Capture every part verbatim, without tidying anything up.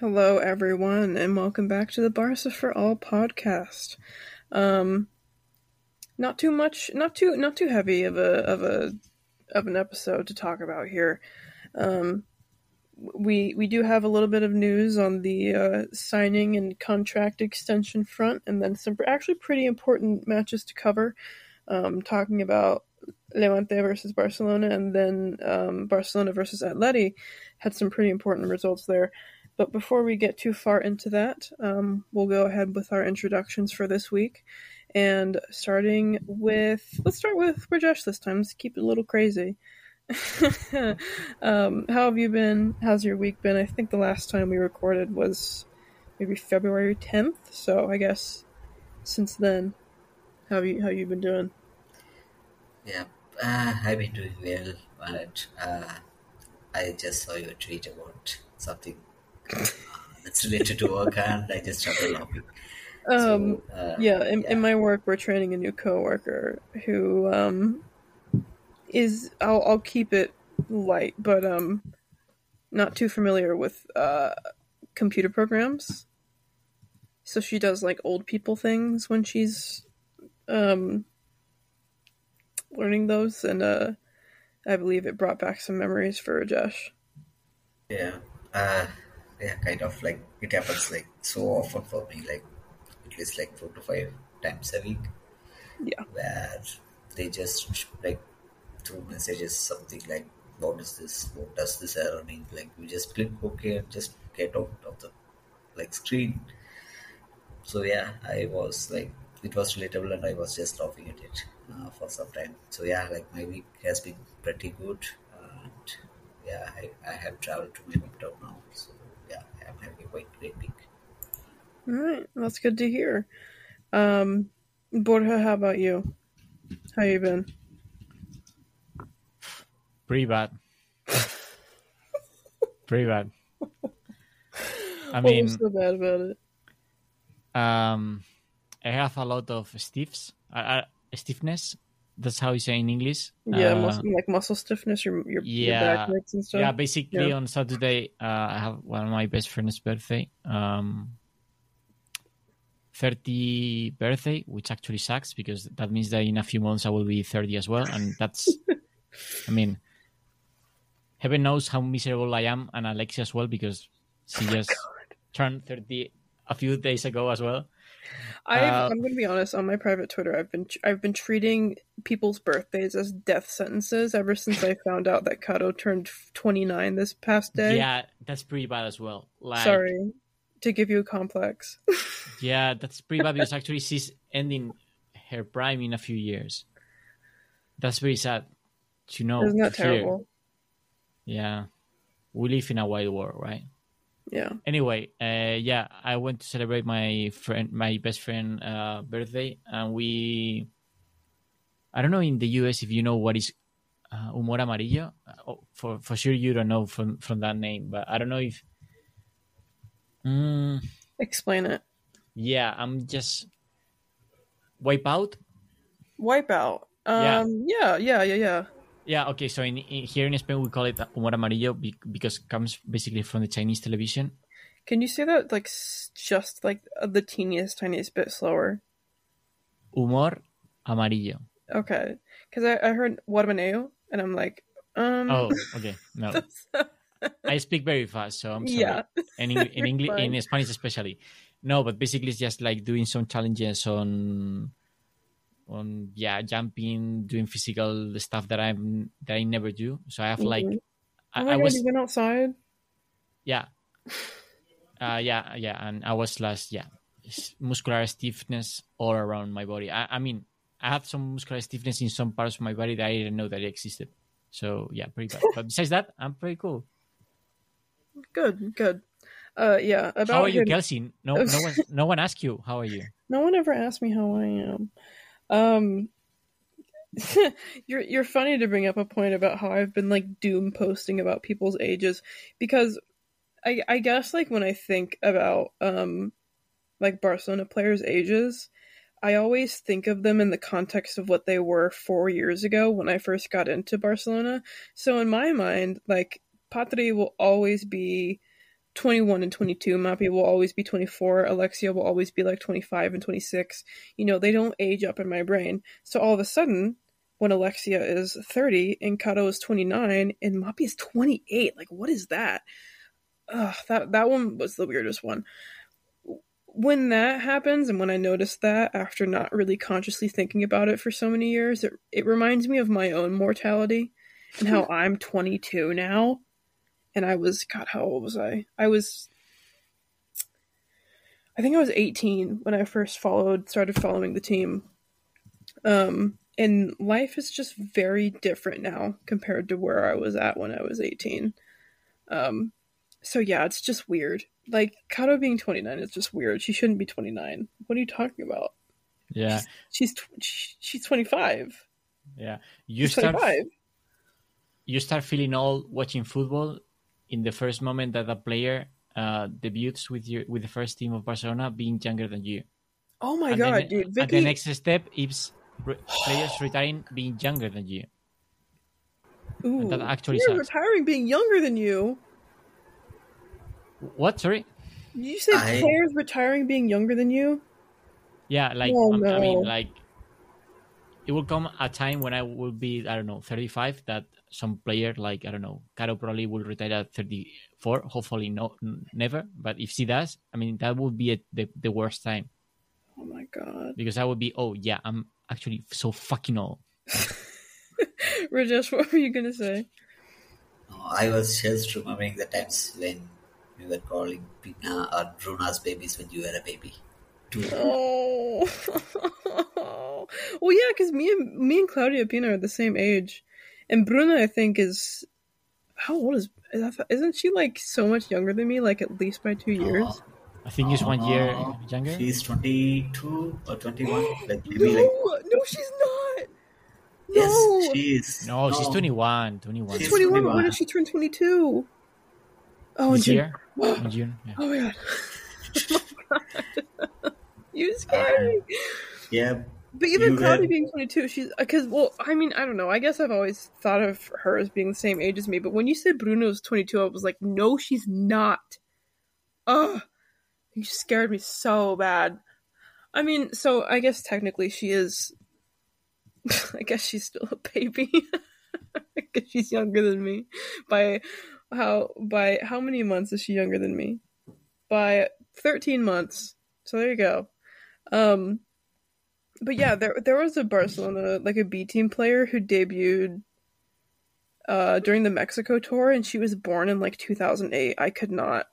Hello, everyone, and welcome back to the Barca for All podcast. Um, not too much, not too, not too heavy of a of a of an episode to talk about here. Um, we we do have a little bit of news on the uh, signing and contract extension front, and then some actually pretty important matches to cover. Um, talking about Levante versus Barcelona, and then um, Barcelona versus Atleti had some pretty important results there. But before we get too far into that, um, we'll go ahead with our introductions for this week. And starting with, let's start with Rajesh this time. Let's keep it a little crazy. um, how have you been? How's your week been? I think the last time we recorded was maybe February tenth. So I guess since then, how have you, how have you been doing? Yeah, uh, I've been doing well, but uh, I just saw your tweet about something uh, that's related to work, and I just started laughing. Um, So, uh, yeah, in, yeah, in my work, we're training a new coworker who um, is, I'll, I'll keep it light, but um, not too familiar with uh, computer programs. So she does like old people things when she's um, learning those, and uh, I believe it brought back some memories for Rajesh. yeah, uh, yeah, kind of like it happens like so often for me, like at least like four to five times a week, Yeah. where they just like through messages something like, "What is this? What does this error mean?" Like we just click OK and just get out of the like screen. So yeah, I was like, it was relatable, and I was just laughing at it uh, for some time. So yeah, like my week has been pretty good, and yeah, I, I have traveled to my hometown now. So yeah, I'm having a quite great week. All right, that's good to hear. Um, Borja, how about you? How you been? Pretty bad. Pretty bad. I What mean, was so bad about it? um, I have a lot of stiffs, uh, uh, stiffness. That's how you say in English. Yeah, Uh, muscle, like muscle stiffness, your your, your back yeah, hurts and stuff. yeah. Basically, Yeah. on Saturday, uh, I have one of my best friend's birthday. Um, thirty birthday, which actually sucks because that means that in a few months I will be thirty as well, and that's, I mean, heaven knows how miserable I am, and Alexia as well, because she just turned thirty a few days ago as well. I've, Uh, I'm going to be honest. On my private Twitter, I've been I've been treating people's birthdays as death sentences ever since I found out that Kato turned twenty-nine this past day. Yeah, that's pretty bad as well. Like, Sorry to give you a complex. yeah, that's pretty bad because actually she's ending her prime in a few years. That's very sad to know. Isn't that to hear. terrible? Yeah, we live in a wild world, right? Yeah. Anyway, uh, yeah, I went to celebrate my friend, my best friend, uh, birthday, and we. I don't know in the U S if you know what is uh, humor amarillo. Uh, for for sure, you don't know from from that name, but I don't know if. Mm, Explain it. yeah, I'm just wipe out. Wipeout. Yeah. Um. Yeah. Yeah. Yeah. Yeah. Yeah, okay, so in, in here in Spain we call it humor amarillo be, because it comes basically from the Chinese television. Can you say that like s- just like the teeniest, tiniest bit slower? Humor amarillo. Okay, because I, I heard guarbaneo, and I'm like, um. Oh, okay, no. I speak very fast, so I'm sorry. Yeah. And in, in English, fine. in Spanish especially. No, but basically it's just like doing some challenges on, on yeah, jumping, doing physical stuff that I'm that I never do. So I have like, Mhm. I, Oh my I god, was, you went outside? yeah, uh, yeah, yeah, and I was last, yeah, s- muscular stiffness all around my body. I, I mean, I have some muscular stiffness in some parts of my body that I didn't know that it existed. So yeah, pretty bad. But besides that, I'm pretty cool. Good, good. Uh, yeah. About How are you, him- Kelsey? No, no one, no one asked you. How are you? No one ever asked me how I am. Um, you're you're funny to bring up a point about how I've been like doom posting about people's ages, because I I guess like when I think about um like Barcelona players' ages, I always think of them in the context of what they were four years ago when I first got into Barcelona. So in my mind, like Patri will always be twenty-one and twenty-two. Mappy will always be twenty-four. Alexia will always be like twenty-five and twenty-six. You know, they don't age up in my brain. So all of a sudden, when Alexia is thirty and Kato is twenty-nine and Mappy is twenty-eight, like, what is that? Ugh, that, that one was the weirdest one. When that happens, and when I noticed that after not really consciously thinking about it for so many years, it, it reminds me of my own mortality and how I'm twenty-two now. And I was, God, how old was I? I was, I think I was eighteen when I first followed, started following the team. Um, and life is just very different now compared to where I was at when I was eighteen. Um, so yeah, it's just weird. Like, Kato being twenty-nine is just weird. She shouldn't be twenty-nine. What are you talking about? Yeah. She's she's, she's twenty-five. Yeah. You she's start twenty-five. You start feeling old watching football in the first moment that a player uh, debuts with your with the first team of Barcelona being younger than you. Oh my and god, then, dude. Vicky... And the next step is re- players retiring being younger than you. Ooh, and that actually you're sucks. retiring being younger than you. What? Sorry? Did you say I- players retiring being younger than you? Yeah, like, Oh, um, I mean, no. like, it will come a time when I will be, I don't know, thirty-five, that some player, like, I don't know, Caro probably will retire at thirty-four. Hopefully no, n- never. But if she does, I mean, that would be a, the, the worst time. Oh my god. Because I would be, oh, yeah, I'm actually so fucking old. Rajesh, what were you going to say? No, I was just remembering the times when we were calling Pina or Bruna's babies when you were a baby. Too. Oh. Well, yeah, because me and me and Claudia Pina are the same age, and Bruna, I think, is how old is? is that, isn't she like so much younger than me? Like at least by two years. Uh, I think he's one year uh, younger. She's twenty-two or twenty-one. Like maybe No, like no, she's not. yes, No. she is. No, she's twenty-one. twenty-one. She's twenty-one. But when twenty-one. did she turn twenty-two? Oh, in This June. year? In June. Yeah. Oh my god. Oh my god. You scared me. Yeah, But even You Claudia had- being twenty-two, she's because well, I mean, I don't know. I guess I've always thought of her as being the same age as me. But when you said Bruno's twenty-two, I was like, no, she's not. Ugh, you scared me so bad. I mean, so I guess technically she is. I guess she's still a baby. I guess she's younger than me by how by how many months is she younger than me? By thirteen months. So there you go. Um. But yeah, there there was a Barcelona, like a B team player who debuted uh, during the Mexico tour, and she was born in like two thousand eight. I could not,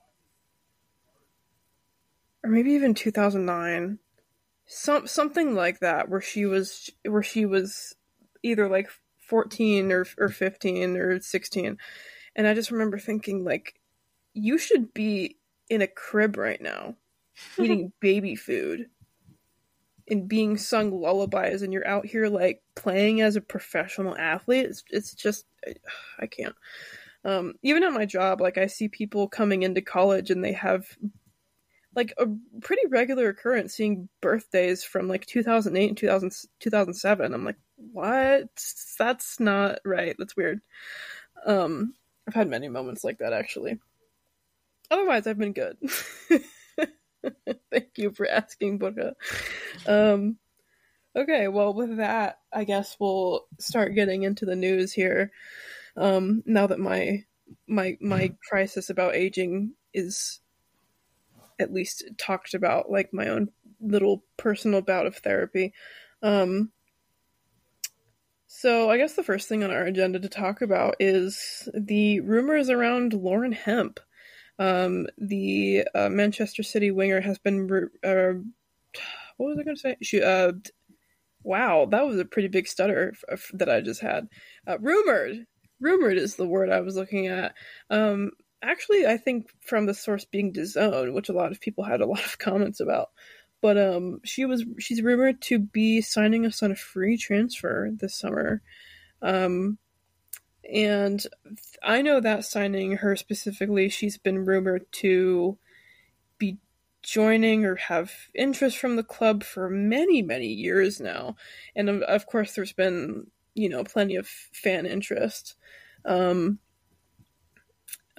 or maybe even two thousand nine, some something like that, where she was where she was either like fourteen or or fifteen or sixteen, and I just remember thinking like, you should be in a crib right now, eating baby food. And being sung lullabies, and you're out here like playing as a professional athlete. It's it's just I can't. Um, even at my job, like I see people coming into college and they have like a pretty regular occurrence seeing birthdays from like two thousand eight and two thousand, two thousand seven. I'm like, what? That's not right. That's weird. Um, I've had many moments like that actually. Otherwise, I've been good. Thank you for asking, Borja. Um, okay, well, with that, I guess we'll start getting into the news here. Um, now that my my my crisis about aging is at least talked about, like my own little personal bout of therapy. Um, so I guess the first thing on our agenda to talk about is the rumors around Lauren Hemp. Um, the uh, Manchester City winger has been. Uh, what was I going to say? She. Uh, wow, that was a pretty big stutter f- f- that I just had. Uh, rumored, rumored is the word I was looking at. Um, actually, I think from the source being DAZN, which a lot of people had a lot of comments about. But um, she was. She's rumored to be signing us on a free transfer this summer. Um. And I know that signing her specifically, she's been rumored to be joining or have interest from the club for many, many years now. And of course, there's been, you know, plenty of fan interest. Um,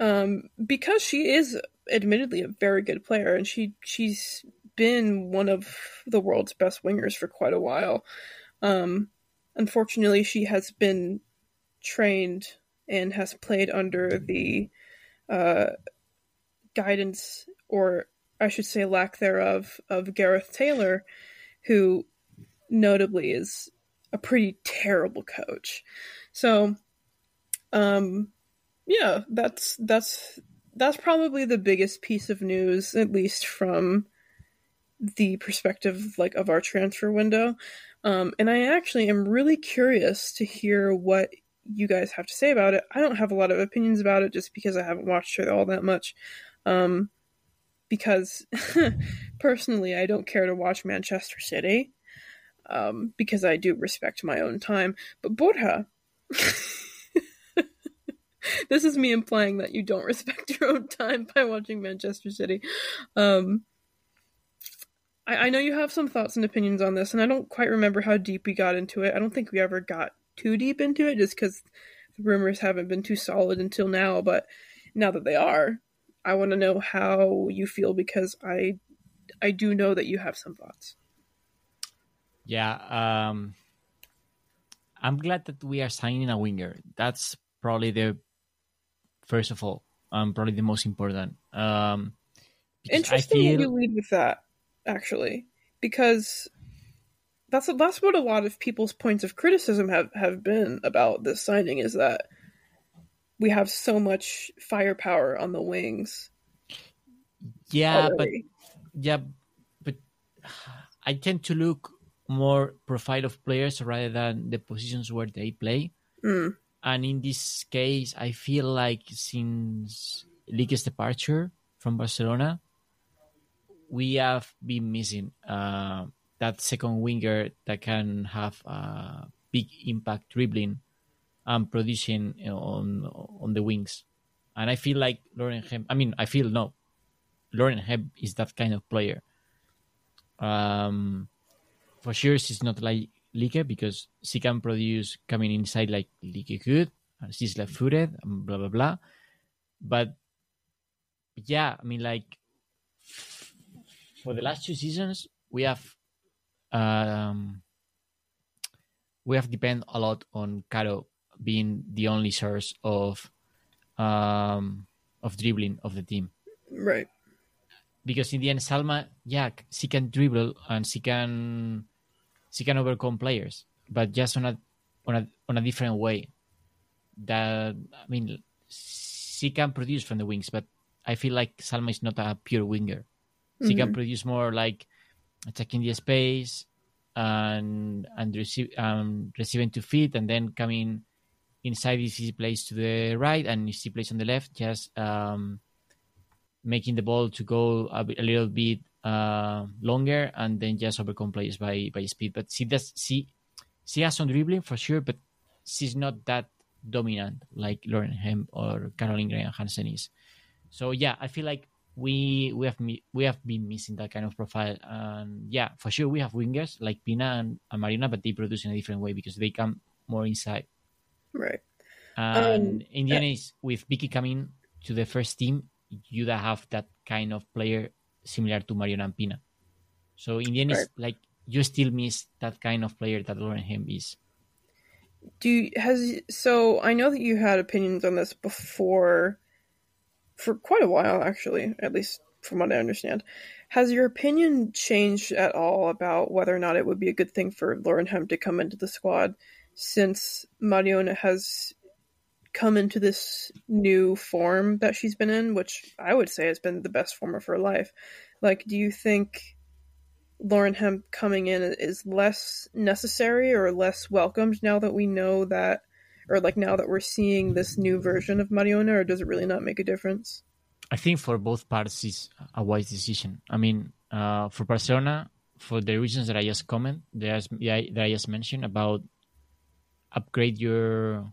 um, because she is admittedly a very good player, and she she's been one of the world's best wingers for quite a while. Um, unfortunately, she has been trained and has played under the uh, guidance, or I should say lack thereof, of Gareth Taylor, who notably is a pretty terrible coach. So, um, yeah, that's that's that's probably the biggest piece of news, at least from the perspective like of our transfer window. Um, and I actually am really curious to hear what you guys have to say about it. I don't have a lot of opinions about it just because I haven't watched her all that much. Um, because personally, I don't care to watch Manchester City. Um, because I do respect my own time. But Borja, this is me implying that you don't respect your own time by watching Manchester City. Um, I, I know you have some thoughts and opinions on this, and I don't quite remember how deep we got into it. I don't think we ever got too deep into it, just because the rumors haven't been too solid until now. But now that they are, I want to know how you feel, because I, I do know that you have some thoughts. Yeah, um, I'm glad that we are signing a winger. That's probably the first of all, um, probably the most important. Um, Interesting I feel... that you lead with that, actually, because that's that's what a lot of people's points of criticism have, have been about this signing, is that we have so much firepower on the wings. Yeah, already. but yeah, but I tend to look more profile of players rather than the positions where they play. Mm. And in this case, I feel like since Lique's departure from Barcelona, we have been missing uh, that second winger that can have a big impact dribbling and producing on on the wings. And I feel like Lauren Hemp, I mean, I feel no, Lauren Hemp is that kind of player. Um, for sure, she's not like Lique because she can produce coming inside like Lique could, and she's left-footed, and blah blah blah. But yeah, I mean, like for the last two seasons, we have um, we have depend a lot on Caro being the only source of um, of dribbling of the team, right? Because in the end, Salma, yeah, she can dribble and she can she can overcome players, but just on a on a on a different way. That I mean, she can produce from the wings, but I feel like Salma is not a pure winger. She mm-hmm. can produce more like attacking the space and and receive um, receiving to feet, and then coming inside if she plays to the right and if she plays on the left, just um, making the ball to go a, a little bit uh, longer and then just overcome players by by speed. But she does she she has some dribbling for sure, but she's not that dominant like Lauren Hemp or Caroline Graham Hansen is. So yeah, I feel like we we have we have been missing that kind of profile. And yeah, for sure we have wingers like Pina and, and Mariona, but they produce in a different way because they come more inside. Right. And um, in the end, is with Vicky coming to the first team, you have that kind of player similar to Mariona and Pina. So in the end, right. It's like you still miss that kind of player that Lauren Hemp is. Do you, has so I know that you had opinions on this before for quite a while, actually, at least from what I understand. Has your opinion changed at all about whether or not it would be a good thing for Lauren Hemp to come into the squad since Mariona has come into this new form that she's been in, which I would say has been the best form of her life? Like, do you think Lauren Hemp coming in is less necessary or less welcomed now that we know that, or like now that we're seeing this new version of Mariona, or does it really not make a difference? I think for both parties it's a wise decision. I mean, uh, for Barcelona, for the reasons that I just comment, that I just mentioned about upgrade your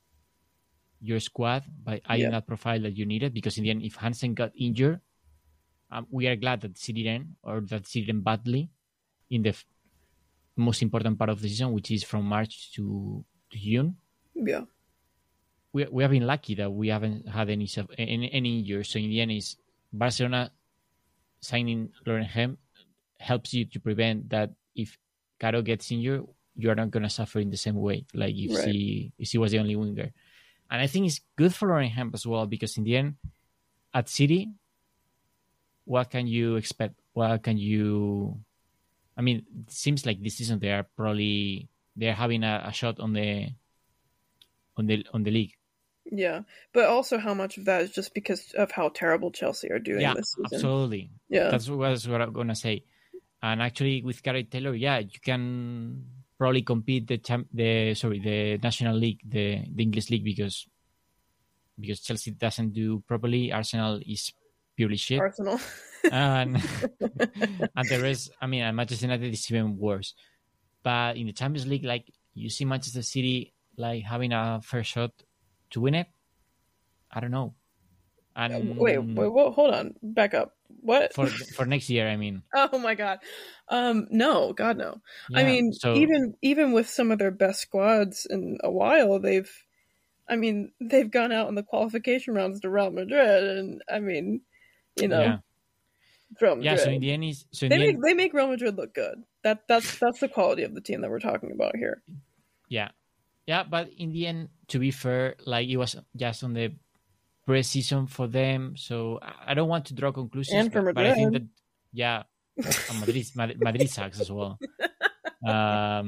your squad by adding yeah. that profile that you needed, because in the end, if Hansen got injured, um, we are glad that she didn't, or that she didn't badly in the f- most important part of the season, which is from March to, to June. Yeah. we we have been lucky that we haven't had any any, any injuries. So in the end, is Barcelona signing Lauren Hemp helps you to prevent that if Caro gets injured, you are not going to suffer in the same way like if Right. she if she was the only winger. And I think it's good for Lauren Hemp as well, because in the end, at City, what can you expect? What can you? I mean, it seems like this season they are probably they're having a, a shot on the on the on the league. Yeah, but also how much of that is just because of how terrible Chelsea are doing Yeah, this season. absolutely. Yeah, That's what, that's what I'm gonna say. And actually, with Gareth Taylor, yeah, you can probably compete the champ, the sorry, the National League, the the English league, because because Chelsea doesn't do properly. Arsenal is purely shit, Arsenal. and and the rest. I mean, and Manchester United is even worse. But in the Champions League, like you see Manchester City like having a fair shot to win it. I don't know. And wait, wait, wait, hold on, back up. What for for next year? I mean, oh my god, um, no, God no. yeah, I mean, so, even even with some of their best squads in a while, they've, I mean, they've gone out in the qualification rounds to Real Madrid, and I mean, you know, yeah, Real Madrid. yeah. So in the end, is so in they the make end, they make Real Madrid look good. That that's that's the quality of the team that we're talking about here. yeah, yeah. But in the end, to be fair, like it was just on the pre-season for them, so I don't want to draw conclusions. And for but, but I think that Madrid. yeah, and Madrid Madrid, Madrid sucks as well. Um,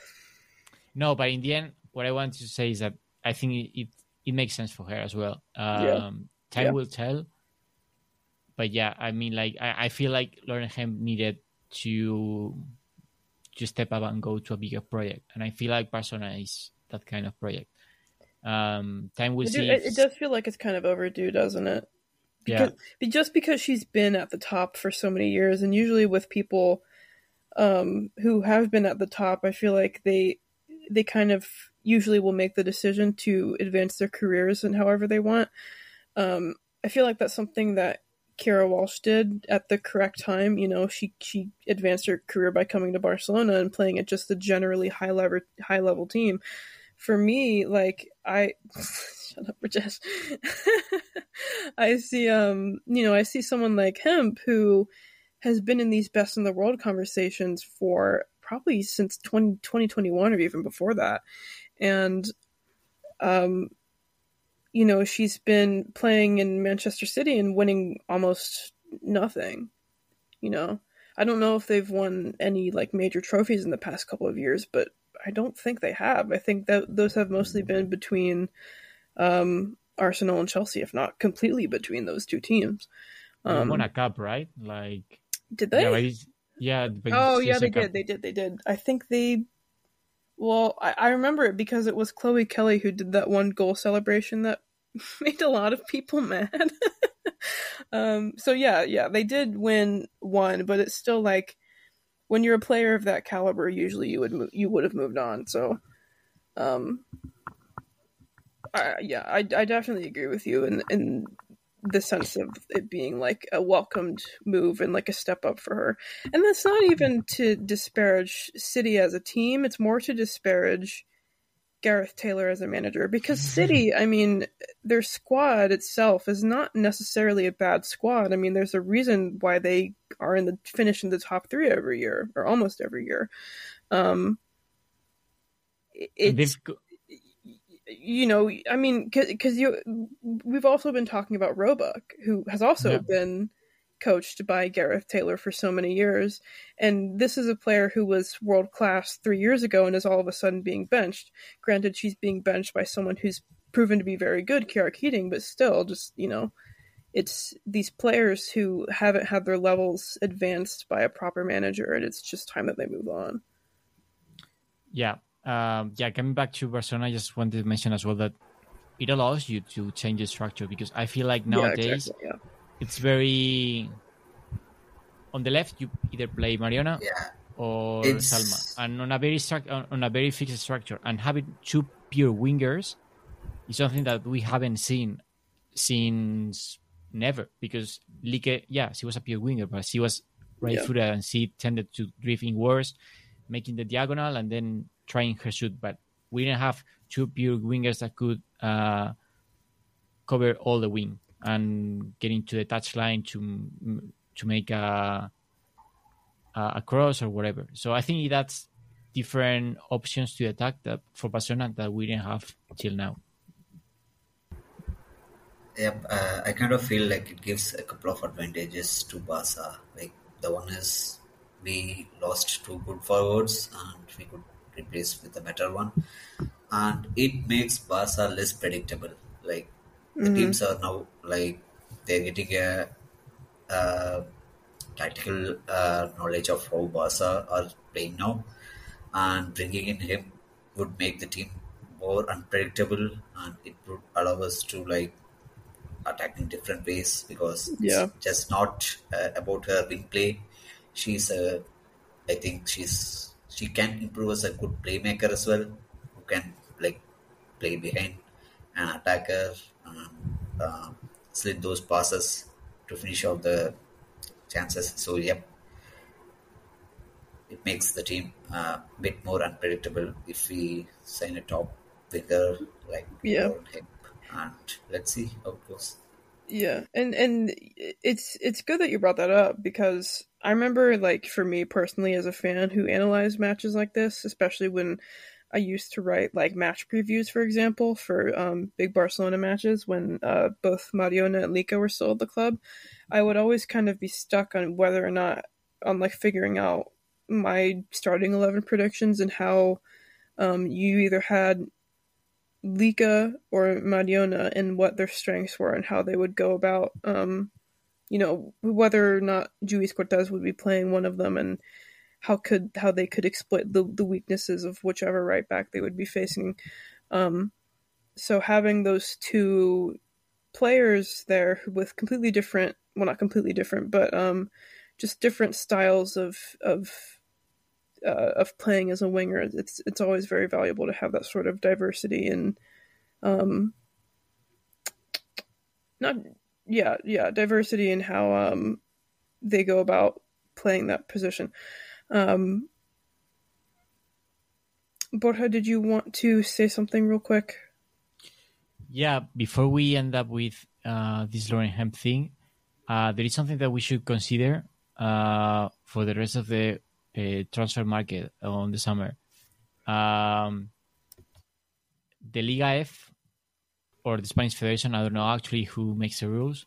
no, but in the end, what I want to say is that I think it it, it makes sense for her as well. Um, Yeah. Time Yeah. will tell. But yeah, I mean, like I, I feel like Lauren Hemp needed to to step up and go to a bigger project, and I feel like Barcelona is that kind of project. Um, time will It, do, see. it, if- it does feel like it's kind of overdue, doesn't it? yeah, Because be- just because she's been at the top for so many years, and usually with people um, who have been at the top, I feel like they they kind of usually will make the decision to advance their careers and however they want. Um, I feel like that's something that Kira Walsh did at the correct time. You know, she she advanced her career by coming to Barcelona and playing at just a generally high level high level team. For me, like I shut up, Rajesh. I see um you know, I see someone like Hemp who has been in these best in the world conversations for probably since twenty twenty-one or even before that. And um you know, she's been playing in Manchester City and winning almost nothing. You know, I don't know if they've won any like major trophies in the past couple of years, but I don't think they have. I think that those have mostly been between um, Arsenal and Chelsea, if not completely between those two teams. they Um, won a cup, right? Like did they? yeah, but it's, yeah. But Oh it's yeah, just a they cup. did. They did. They did. I think they. Well, I, I remember it because it was Chloe Kelly who did that one goal celebration that made a lot of people mad. um, so yeah, yeah, they did win one, but it's still like when you're a player of that caliber, usually you would mo- you would have moved on. So, um, I, yeah, I, I definitely agree with you in in the sense of it being like a welcomed move and like a step up for her. And that's not even to disparage City as a team. It's more to disparage Gareth Taylor as a manager, because City, I mean, their squad itself is not necessarily a bad squad. I mean, there's a reason why they are in the finish in the top three every year, or almost every year. Um, And it's they've go- you know, I mean, because you, we've also been talking about Roebuck, who has also Yeah. been coached by Gareth Taylor for so many years, and this is a player who was world class three years ago and is all of a sudden being benched. Granted, she's being benched by someone who's proven to be very good, Kiara Keating, but still, just you know, it's these players who haven't had their levels advanced by a proper manager, and it's just time that they move on. yeah, um, yeah. Coming back to Barcelona, I just wanted to mention as well that it allows you to change the structure, because I feel like nowadays yeah, exactly, yeah. it's very on the left. You either play Mariona Yeah. or It's- Salma, and on a very struct- on on a very fixed structure, and having two pure wingers is something that we haven't seen since never. Because Lique, yeah, she was a pure winger, but she was right Yeah. footed and she tended to drift inwards, making the diagonal and then trying her shoot. But we didn't have two pure wingers that could uh, cover all the wing and get into the touchline to to make a a cross or whatever. So I think that's different options to attack that for Barcelona that we didn't have till now. Yep, uh, I kind of feel like it gives a couple of advantages to Barca. Like the one is we lost two good forwards and we could replace with a better one, and it makes Barca less predictable. Like the Mhm. teams are now like they're getting a, uh tactical uh, knowledge of how Barca are playing now, and bringing in him would make the team more unpredictable, and it would allow us to like attack in different ways because Yeah. it's just not uh, about her wing play. She's a, I think she's she can improve as a good playmaker as well, who can like play behind an attacker and uh, slit those passes to finish off the chances. So yep, it makes the team a uh, bit more unpredictable if we sign a top winger like Yeah. Lauren Hemp, and let's see how it goes. Yeah, and and it's it's good that you brought that up because I remember, like, for me personally as a fan who analyzed matches like this, especially when I used to write like match previews, for example, for um, big Barcelona matches when uh, both Mariona and Lika were still at the club, I would always kind of be stuck on whether or not on like figuring out my starting eleven predictions and how um, you either had Lika or Mariona and what their strengths were and how they would go about, um, you know, whether or not Luis Cortez would be playing one of them and how could how they could exploit the, the weaknesses of whichever right back they would be facing. Um, so having those two players there with completely different, well, not completely different, but um, just different styles of of uh, of playing as a winger, it's it's always very valuable to have that sort of diversity and um, not yeah yeah diversity in how um they go about playing that position. Um, Borja, did you want to say something real quick? Yeah, before we end up with uh, this Lauren Hemp thing, uh, there is something that we should consider uh, for the rest of the uh, transfer market on the summer. Um, the Liga F or the Spanish Federation, I don't know actually who makes the rules,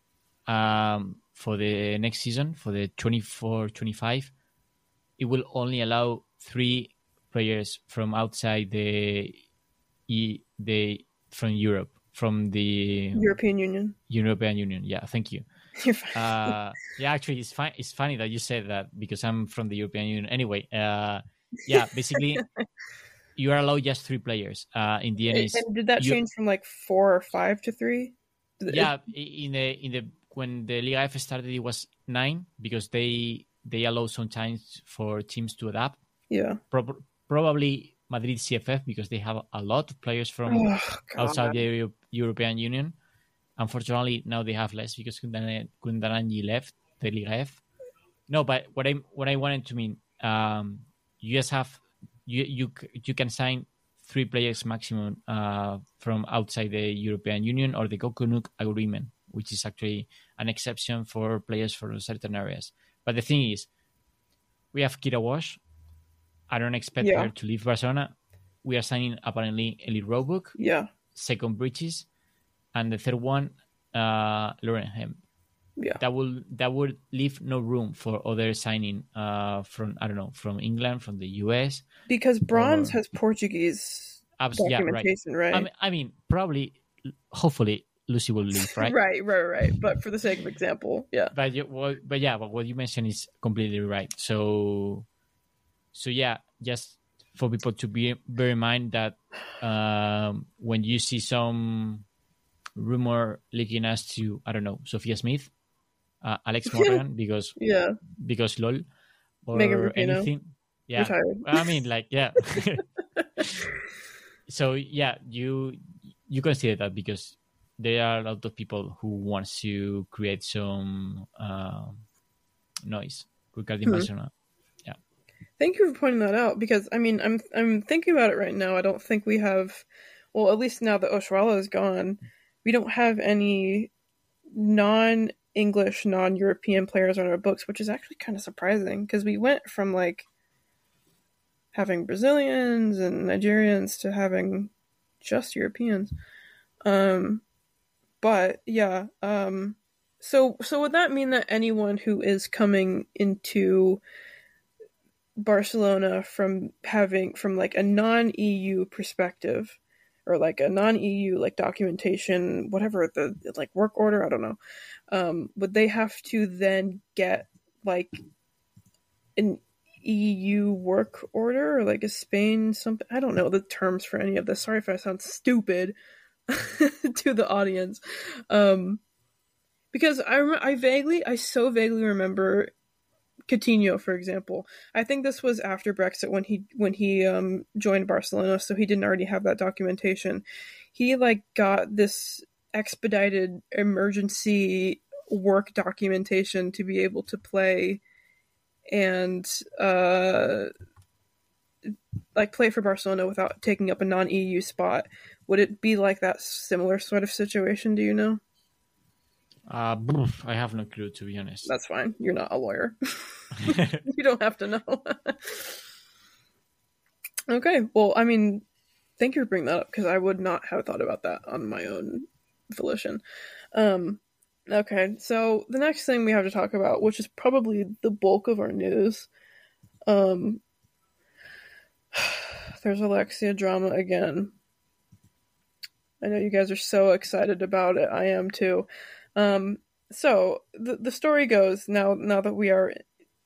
um, for the next season, for the twenty-four twenty-five, it will only allow three players from outside the the from Europe, from the European Union. European Union. Yeah, thank you. You're fine. Uh, yeah, actually, it's fine. It's funny that you said that because I'm from the European Union. Anyway, uh, yeah, basically, you are allowed just three players. Uh, in the end, is And did that you, change from like four or five to three? Yeah, in the in the when the Liga F started, it was nine because they they allow sometimes for teams to adapt. Yeah, Pro- probably Madrid C F F because they have a lot of players from oh, outside the Euro- European Union. Unfortunately, now they have less because Kundaranji left the Liga F. No, but what I what I wanted to mean, um, you just have you you you can sign three players maximum uh, from outside the European Union or the Coconut Agreement, which is actually an exception for players from certain areas. But the thing is, we have Kira Walsh. I don't expect Yeah. her to leave Barcelona. We are signing apparently Elite Roebuck, yeah, second Bridges, and the third one, uh, Lauren Hemp. yeah. That will that would leave no room for other signing uh, from I don't know from England, from the U S. Because Bronze Or- has Portuguese Abs- yeah, right. documentation, right? I mean, I mean, probably, hopefully, Lucy will leave, right? right, right, right. But for the sake of example, yeah, But you, well, but yeah, but what you mentioned is completely right. So, so yeah, just for people to be bear in mind that um, when you see some rumor leaking as to I don't know Sophia Smith, uh, Alex Morgan, because yeah. because lol, or Megan Rapinoe, anything. Yeah, retired. I mean, like, yeah. So yeah, you you consider that because there are a lot of people who want to create some uh, noise regarding Hmm. Barcelona. Thank you for pointing that out because I mean I'm I'm thinking about it right now. I don't think we have well, at least now that Oshuala is gone, we don't have any non-English, non-European players on our books, which is actually kind of surprising because we went from like having Brazilians and Nigerians to having just Europeans. Um, but yeah, um, so so would that mean that anyone who is coming into Barcelona from having from like a non-E U perspective, or like a non-E U like documentation, whatever the like work order, I don't know, um, would they have to then get like an E U work order or like a Spain something? I don't know the terms for any of this. Sorry if I sound stupid to the audience, um, because I rem- I vaguely I so vaguely remember Coutinho, for example. I think this was after Brexit when he when he um, joined Barcelona, so he didn't already have that documentation. He like got this expedited emergency work documentation to be able to play and uh, like play for Barcelona without taking up a non-E U spot. Would it be like that similar sort of situation? Do you know? Uh, I have no clue, to be honest. That's fine. You're not a lawyer. You don't have to know. Okay. Well, I mean, thank you for bringing that up because I would not have thought about that on my own volition. Um, okay. So the next thing we have to talk about, which is probably the bulk of our news, um, there's Alexia drama again. I know you guys are so excited about it. I am too. Um, so the the story goes now. Now that we are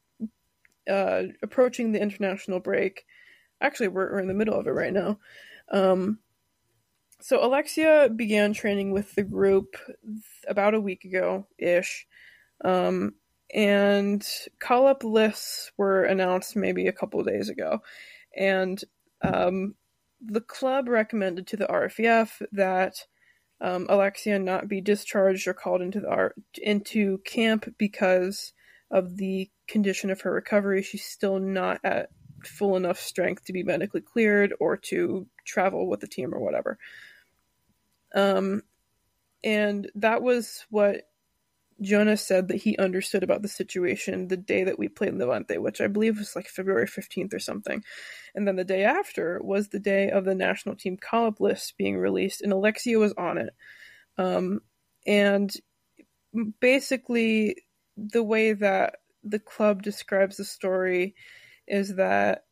uh, approaching the international break, actually we're, we're in the middle of it right now. Um, so Alexia began training with the group about a week ago ish, um, and call-up lists were announced maybe a couple of days ago, and um, the club recommended to the R F E F that Um, Alexia not be discharged or called into the art, into camp because of the condition of her recovery. She's still not at full enough strength to be medically cleared or to travel with the team or whatever. Um, and that was what Jonas said that he understood about the situation the day that we played Levante, which I believe was like February fifteenth or something. And then the day after was the day of the national team call-up list being released, and Alexia was on it. Um, and basically, the way that the club describes the story is that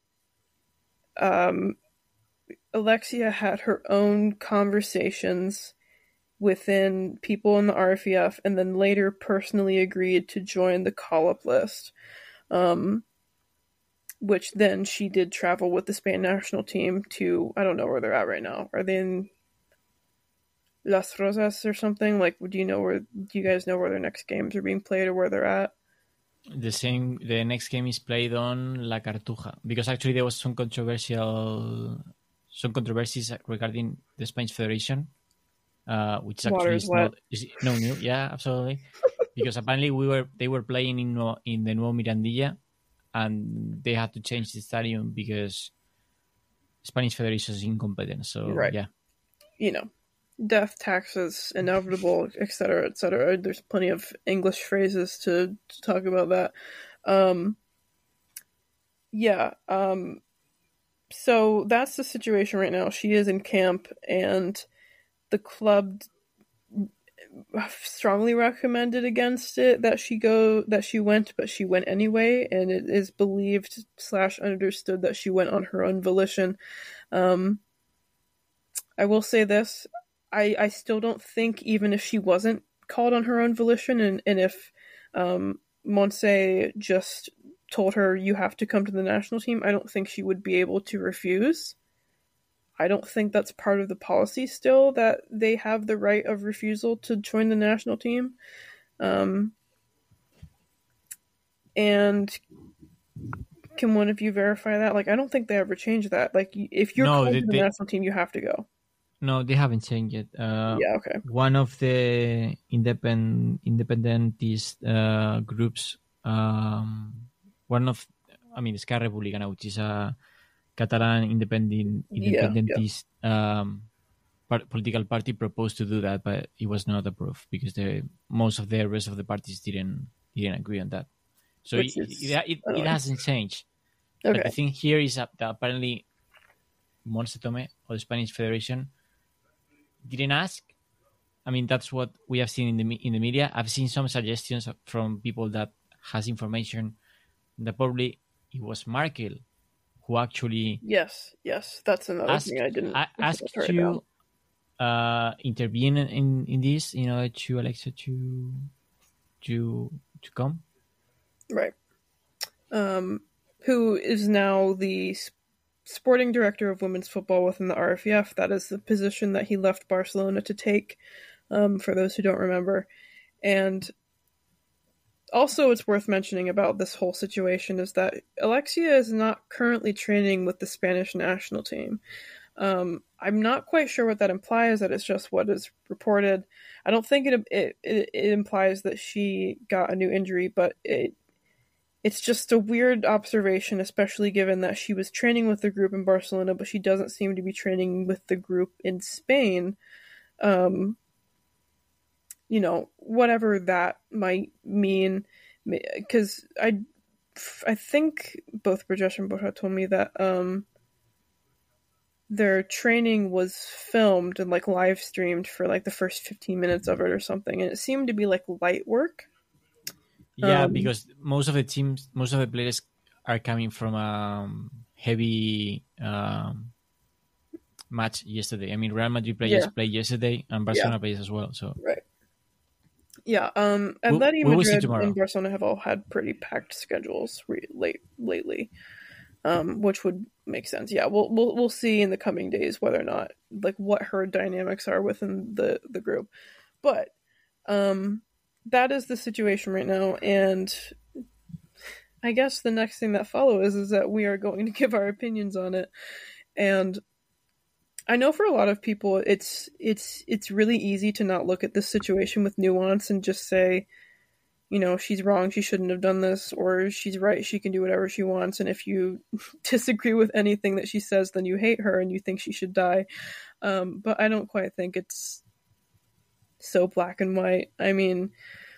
um, Alexia had her own conversations within people in the R F E F, and then later personally agreed to join the call-up list, um, which then she did travel with the Spain national team to, I don't know where they're at right now. Are they in Las Rosas or something? Like, do you know where, do you guys know where their next games are being played or where they're at? The same, the next game is played on La Cartuja, because actually there was some controversial, some controversies regarding the Spanish Federation. Uh, which actually is not is no new, yeah, absolutely, because apparently we were they were playing in in the Nuevo Mirandilla, and they had to change the stadium because Spanish Federation is incompetent. So right. Yeah, you know, death, taxes, inevitable, et cetera, et cetera. There's plenty of English phrases to, to talk about that. Um, yeah. Um, so that's the situation right now. She is in camp, and the club strongly recommended against it that she go that she went, but she went anyway, and it is believed slash understood that she went on her own volition. Um, I will say this: I I still don't think, even if she wasn't called on her own volition, and and if um, Montse just told her you have to come to the national team, I don't think she would be able to refuse. I don't think that's part of the policy still, that they have the right of refusal to join the national team. Um, and can one of you verify that? Like, I don't think they ever changed that. Like, if you're no, called they, to the they, national team, you have to go. No, they haven't changed it. Uh, yeah, okay. One of the independent independentist uh, groups, um, one of, I mean, Esquerra Republicana, which is a Catalan independent independentist yeah, yeah. um, part, political party proposed to do that, but it was not approved because the most of the rest of the parties didn't didn't agree on that. So it, it, it, it hasn't changed. Okay. But the thing here is that apparently Montse Tomé or the Spanish Federation didn't ask. I mean, that's what we have seen in the in the media. I've seen some suggestions from people that has information that probably it was Merkel who actually yes, yes, that's another asked, thing I didn't I asked to uh, intervene in, in this, in order to Alexia to to to come. Right. Um, who is now the sporting director of women's football within the R F E F. That is the position that he left Barcelona to take, um, for those who don't remember. And also it's worth mentioning about this whole situation is that Alexia is not currently training with the Spanish national team. Um, I'm not quite sure what that implies, that it's just what is reported. I don't think it it, it, it implies that she got a new injury, but it it's just a weird observation, especially given that she was training with the group in Barcelona, but she doesn't seem to be training with the group in Spain. Um, you know, whatever that might mean, because I, I think both Brajesh and Borja told me that um, their training was filmed and like live streamed for like the first fifteen minutes of it or something, and it seemed to be like light work. Yeah, um, because most of the teams, most of the players are coming from a um, heavy um, match yesterday. I mean, Real Madrid players yeah. played yesterday, and Barcelona Yeah. players as well. So right. Yeah, um, We'll- Atleti we will see Madrid tomorrow. and Barcelona have all had pretty packed schedules re- late lately, um, which would make sense. Yeah, we'll we'll we'll see in the coming days whether or not like what her dynamics are within the the group, but um, that is the situation right now, and I guess the next thing that follows is that we are going to give our opinions on it, and I know for a lot of people, it's it's it's really easy to not look at this situation with nuance and just say, you know, she's wrong, she shouldn't have done this, or she's right, she can do whatever she wants. And if you disagree with anything that she says, then you hate her and you think she should die. Um, but I don't quite think it's so black and white. I mean,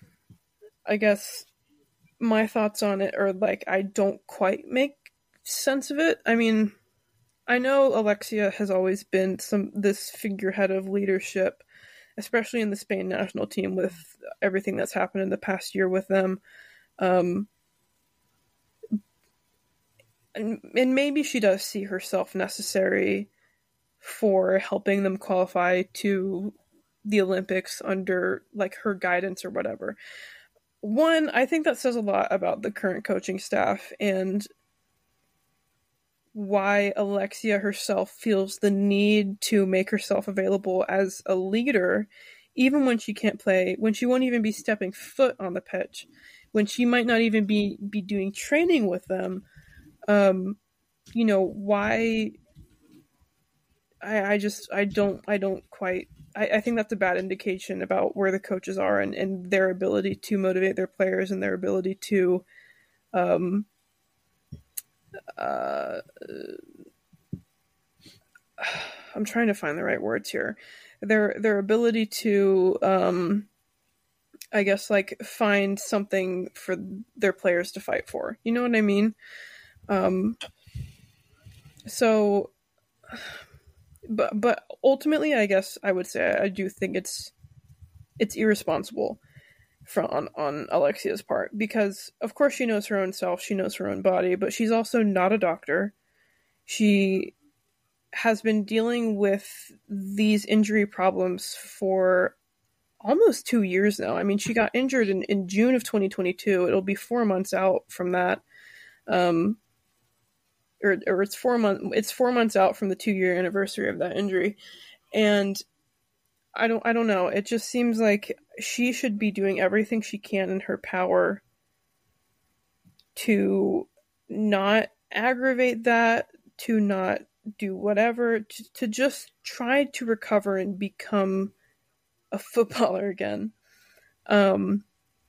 I guess my thoughts on it are like, I don't quite make sense of it. I mean, I know Alexia has always been some this figurehead of leadership, especially in the Spain national team with everything that's happened in the past year with them. Um, and, and maybe she does see herself necessary for helping them qualify to the Olympics under like her guidance or whatever. One, I think that says a lot about the current coaching staff and why Alexia herself feels the need to make herself available as a leader, even when she can't play, when she won't even be stepping foot on the pitch, when she might not even be, be doing training with them. Um, you know, why I, I just I don't I don't quite I, I think that's a bad indication about where the coaches are and, and their ability to motivate their players and their ability to um Uh, I'm trying to find the right words here. Their their ability to, um, I guess, like find something for their players to fight for. You know what I mean? Um, so, but but ultimately, I guess I would say I do think it's it's irresponsible from on, on Alexia's part, because of course she knows her own self, she knows her own body, but she's also not a doctor. She has been dealing with these injury problems for almost two years now. I mean, she got injured in, in June of twenty twenty-two. It'll be four months out from that. Um, or, or it's four months, it's four months out from the two year anniversary of that injury. And I don't I don't know. It just seems like she should be doing everything she can in her power to not aggravate that, to not do whatever, to, to just try to recover and become a footballer again. Um,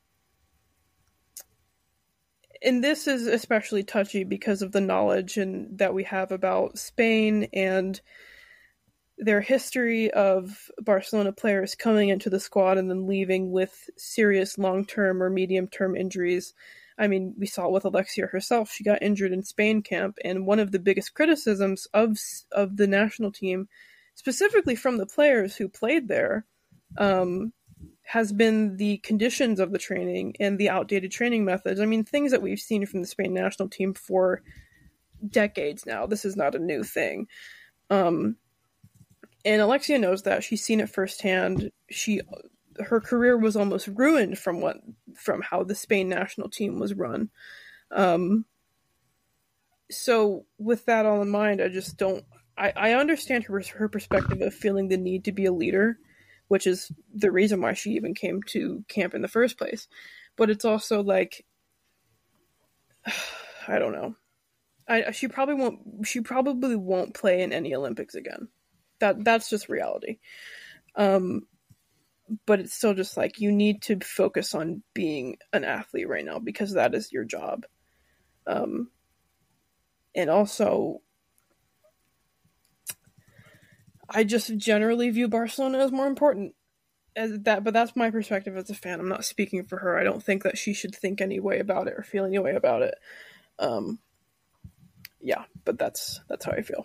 and this is especially touchy because of the knowledge and that we have about Spain and their history of Barcelona players coming into the squad and then leaving with serious long-term or medium-term injuries. I mean, we saw it with Alexia herself. She got injured in Spain camp, and one of the biggest criticisms of of the national team, specifically from the players who played there, um, has been the conditions of the training and the outdated training methods. I mean, things that we've seen from the Spain national team for decades now. This is not a new thing. Um, and Alexia knows that. She's seen it firsthand. She, her career was almost ruined from what, from how the Spain national team was run. Um, so with that all in mind, I just don't, I, I understand her, her perspective of feeling the need to be a leader, which is the reason why she even came to camp in the first place. But it's also like, I don't know. I, she probably won't, she probably won't play in any Olympics again. That that's just reality. Um, but it's still just like, you need to focus on being an athlete right now because that is your job. Um, and also, I just generally view Barcelona as more important as that, but that's my perspective as a fan. I'm not speaking for her. I don't think that she should think any way about it or feel any way about it. Um, yeah, but that's that's how I feel.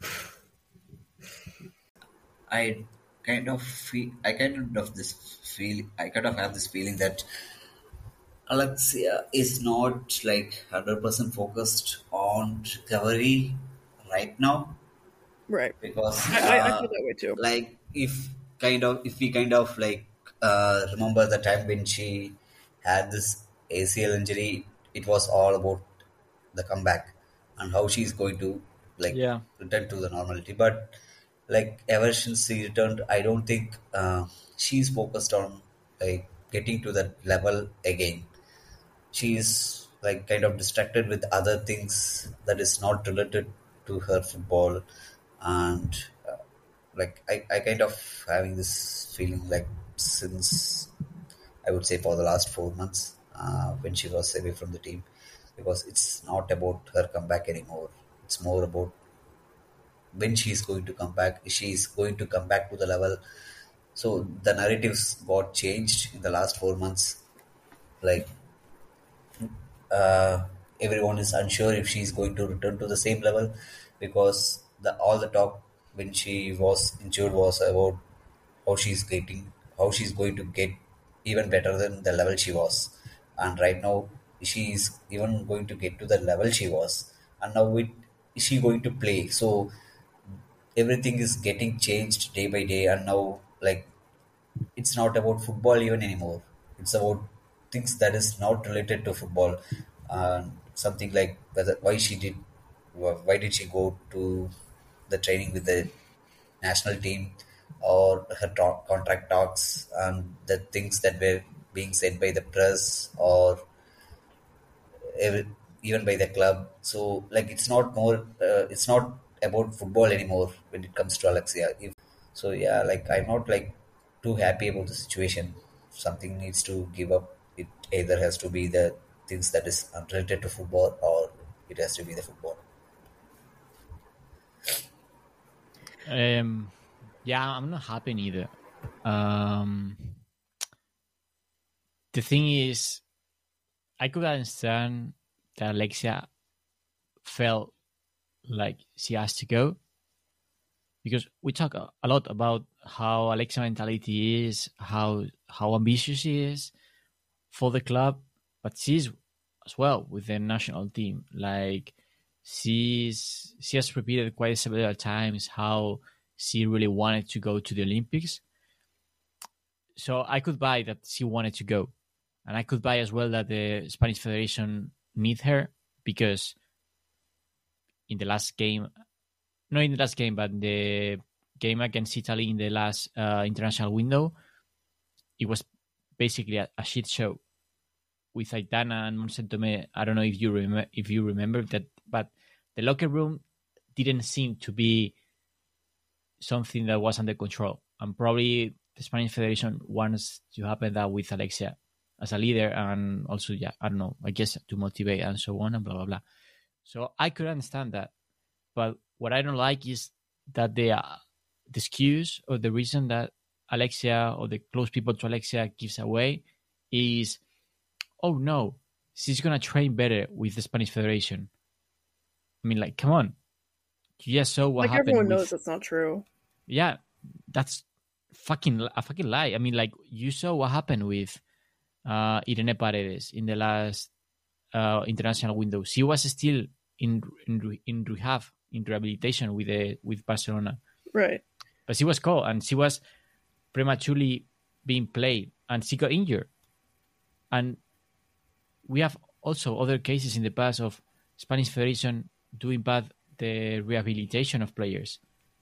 I kind of feel, I kind of this feel, I kind of have this feeling that Alexia is not like one hundred percent focused on recovery right now. Right. Because I, I, I uh, feel that way too. like if kind of if we kind of like uh, remember the time when she had this A C L injury, it was all about the comeback and how she's going to like Yeah. return to the normality. But like ever since she returned, I don't think uh, she's focused on like getting to that level again. She's like kind of distracted with other things that is not related to her football, and uh, like I, I kind of having this feeling like since I would say for the last four months uh, when she was away from the team, because it's not about her comeback anymore. It's more about when she's going to come back. She's going to come back to the level. So the narratives got changed in the last four months. Like uh, everyone is unsure if she's going to return to the same level, because the all the talk when she was injured was about how she's getting how she's going to get even better than the level she was, and right now she is even going to get to the level she was, and now it, is she going to play? So everything is getting changed day by day, and now like it's not about football even anymore. It's about things that is not related to football. Uh, something like whether why she did, wh- why did she go to the training with the national team, or her talk, contract talks, and the things that were being said by the press or every, even by the club. So like it's not more, uh, it's not about football anymore when it comes to Alexia. If so, yeah, like I'm not like too happy about the situation. Something needs to give up. It either has to be the things that is unrelated to football, or it has to be the football. Um, yeah, I'm not happy either. Um, the thing is, I could understand that Alexia felt like she has to go, because we talk a, a lot about how Alexia mentality is, how how ambitious she is for the club, but she's as well with the national team. Like she's she has repeated quite several times how she really wanted to go to the Olympics. So I could buy that she wanted to go, and I could buy as well that the Spanish Federation need her, because in the last game, not in the last game, but the game against Italy in the last uh, international window, it was basically a, a shit show with Aitana and Monse Tomé. I don't know if you remember if you remember that, but the locker room didn't seem to be something that was under control, and probably the Spanish Federation wants to happen that with Alexia as a leader, and also, yeah, I don't know, I guess to motivate and so on and blah blah blah. So I could understand that, but what I don't like is that they uh, the excuse or the reason that Alexia or the close people to Alexia gives away is, oh no, she's gonna train better with the Spanish Federation. I mean, like, come on, you just saw what like happened. Everyone with, knows that's not true. Yeah, that's fucking a fucking lie. I mean, like, you saw what happened with uh, Irene Paredes in the last uh, international window. She was still in in in rehab, in rehabilitation with the with Barcelona. Right. But she was called and she was prematurely being played and she got injured. And we have also other cases in the past of Spanish Federation doing bad the rehabilitation of players.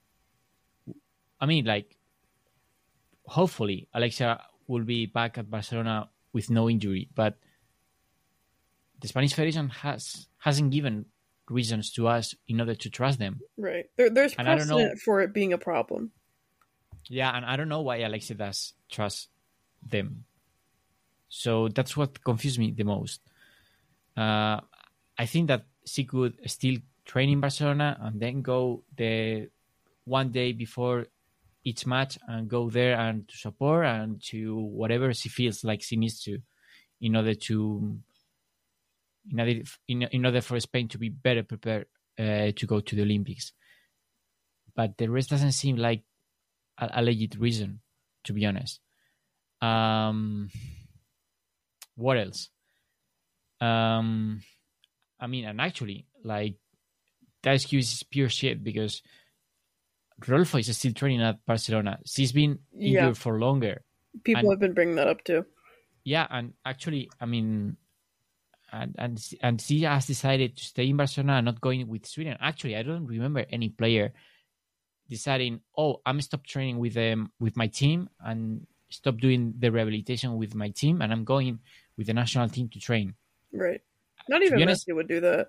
I mean, like, hopefully Alexia will be back at Barcelona with no injury, but the Spanish Federation has hasn't given reasons to us in order to trust them. Right. There, there's And I don't precedent know- for it being a problem. Yeah, and I don't know why Alexia does trust them. So that's what confused me the most. Uh, I think that she could still train in Barcelona and then go the one day before each match and go there and to support and to whatever she feels like she needs to in order to in order, in, in order for Spain to be better prepared uh, to go to the Olympics. But the rest doesn't seem like a, a legit reason, to be honest. Um, what else? Um, I mean, and actually, like, that excuse is pure shit because Rodolfo is still training at Barcelona. She's been injured Yeah. for longer. People And- have been bringing that up too. Yeah, and actually, I mean, and and and she has decided to stay in Barcelona and not going with Sweden. Actually, I don't remember any player deciding, oh, I'm stop training with them with my team and stop doing the rehabilitation with my team, and I'm going with the national team to train. Right. Not To even be honest- Messi would do that.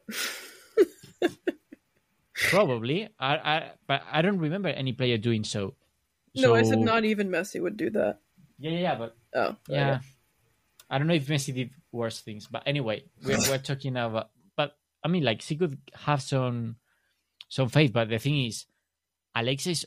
Probably, I, I but I don't remember any player doing so. No, I said So- not even Messi would do that. Yeah, yeah, yeah, but Oh. yeah. I don't know if Messi did worse things, but anyway, we're we're talking about. But I mean, like, she could have some some faith, but the thing is, Alexis,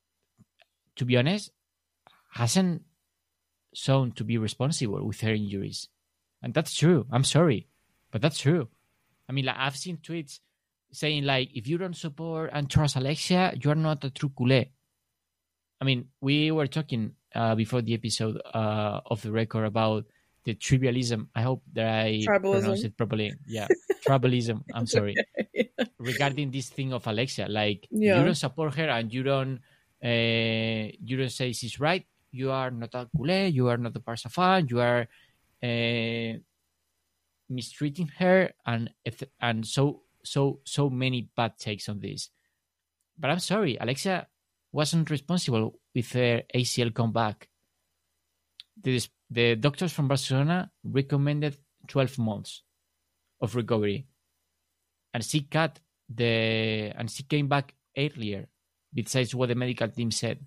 to be honest, hasn't shown to be responsible with her injuries, and that's true. I'm sorry, but that's true. I mean, like, I've seen tweets saying like, if you don't support and trust Alexia, you are not a true culé. I mean, we were talking uh, before the episode uh, of the record about the tribalism. I hope that I Tribalism. pronounced it properly. Yeah, tribalism. I'm sorry. Regarding this thing of Alexia, like, Yeah. you don't support her and you don't uh, you don't say she's right. You are not a culé. You are not a Barca fan. You are uh, mistreating her, and if, and so so so many bad takes on this. But I'm sorry, Alexia wasn't responsible with her A C L comeback. The, the doctors from Barcelona recommended twelve months of recovery, and she cut the and she came back earlier. Besides what the medical team said,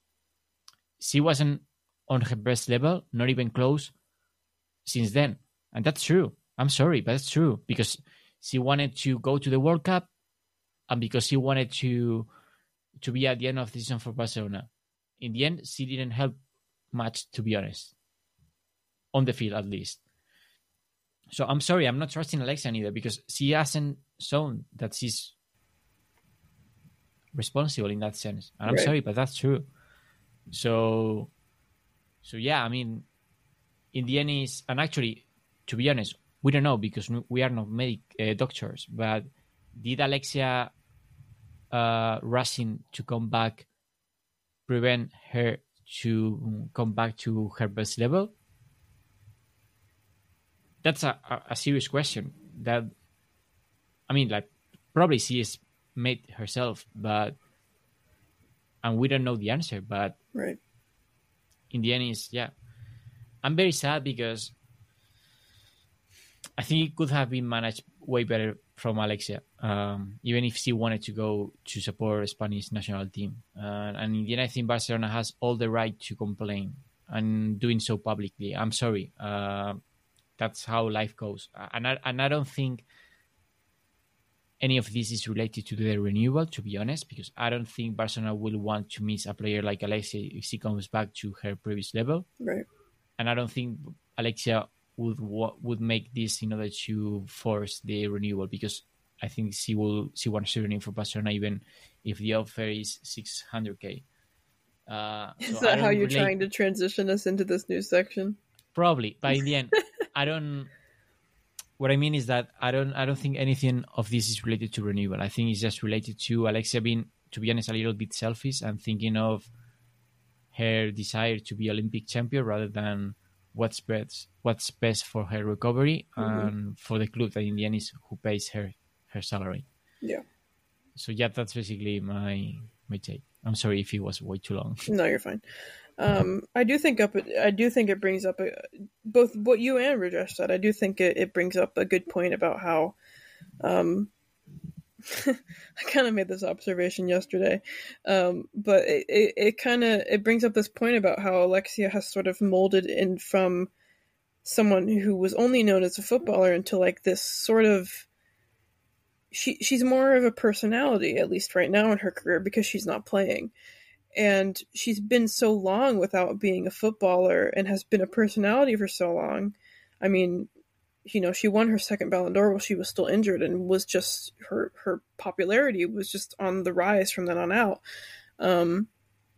she wasn't on her best level, not even close, since then, and that's true. I'm sorry, but that's true because she wanted to go to the World Cup, and because she wanted to to be at the end of the season for Barcelona. In the end, she didn't help much, to be honest, on the field at least. So I'm sorry, I'm not trusting Alexia either because she hasn't shown that she's responsible in that sense. And I'm Right. sorry, but that's true. So, so yeah, I mean, in the end is, and actually, to be honest, we don't know because we are not medic uh, doctors. But did Alexia uh, rushing to come back prevent her to come back to her best level? That's a, a, a serious question. That, I mean, like, probably she is made herself, but and we don't know the answer. But Right. in the end, is yeah, I'm very sad because I think it could have been managed way better from Alexia, um, even if she wanted to go to support the Spanish national team. Uh, and in the end, I think Barcelona has all the right to complain and doing so publicly. I'm sorry. Uh, that's how life goes. And I, and I don't think any of this is related to the renewal, to be honest, because I don't think Barcelona will want to miss a player like Alexia if she comes back to her previous level. Right. And I don't think Alexia would would make this in order to force the renewal, because I think she will she wants to renew for Barcelona even if the offer is six hundred k. Uh, is so that how you're relate... trying to transition us into this news section? Probably, but in the end, I don't. What I mean is that I don't I don't think anything of this is related to renewal. I think it's just related to Alexia being, to be honest, a little bit selfish and thinking of her desire to be Olympic champion rather than what's best what's best for her recovery mm-hmm. and for the club that in the end is who pays her her salary. Yeah. So yeah, that's basically my my take. I'm sorry if it was way too long. No, you're fine. Um, I do think up. I do think it brings up a, both what you and Rajesh said. I do think it, it brings up a good point about how. Um, I kind of made this observation yesterday, um, but it it, it kind of it brings up this point about how Alexia has sort of molded in from someone who was only known as a footballer into like this sort of. She she's more of a personality, at least right now in her career, because she's not playing. And she's been so long without being a footballer and has been a personality for so long. I mean, you know, she won her second Ballon d'Or while she was still injured and was just, her, her popularity was just on the rise from then on out. Um,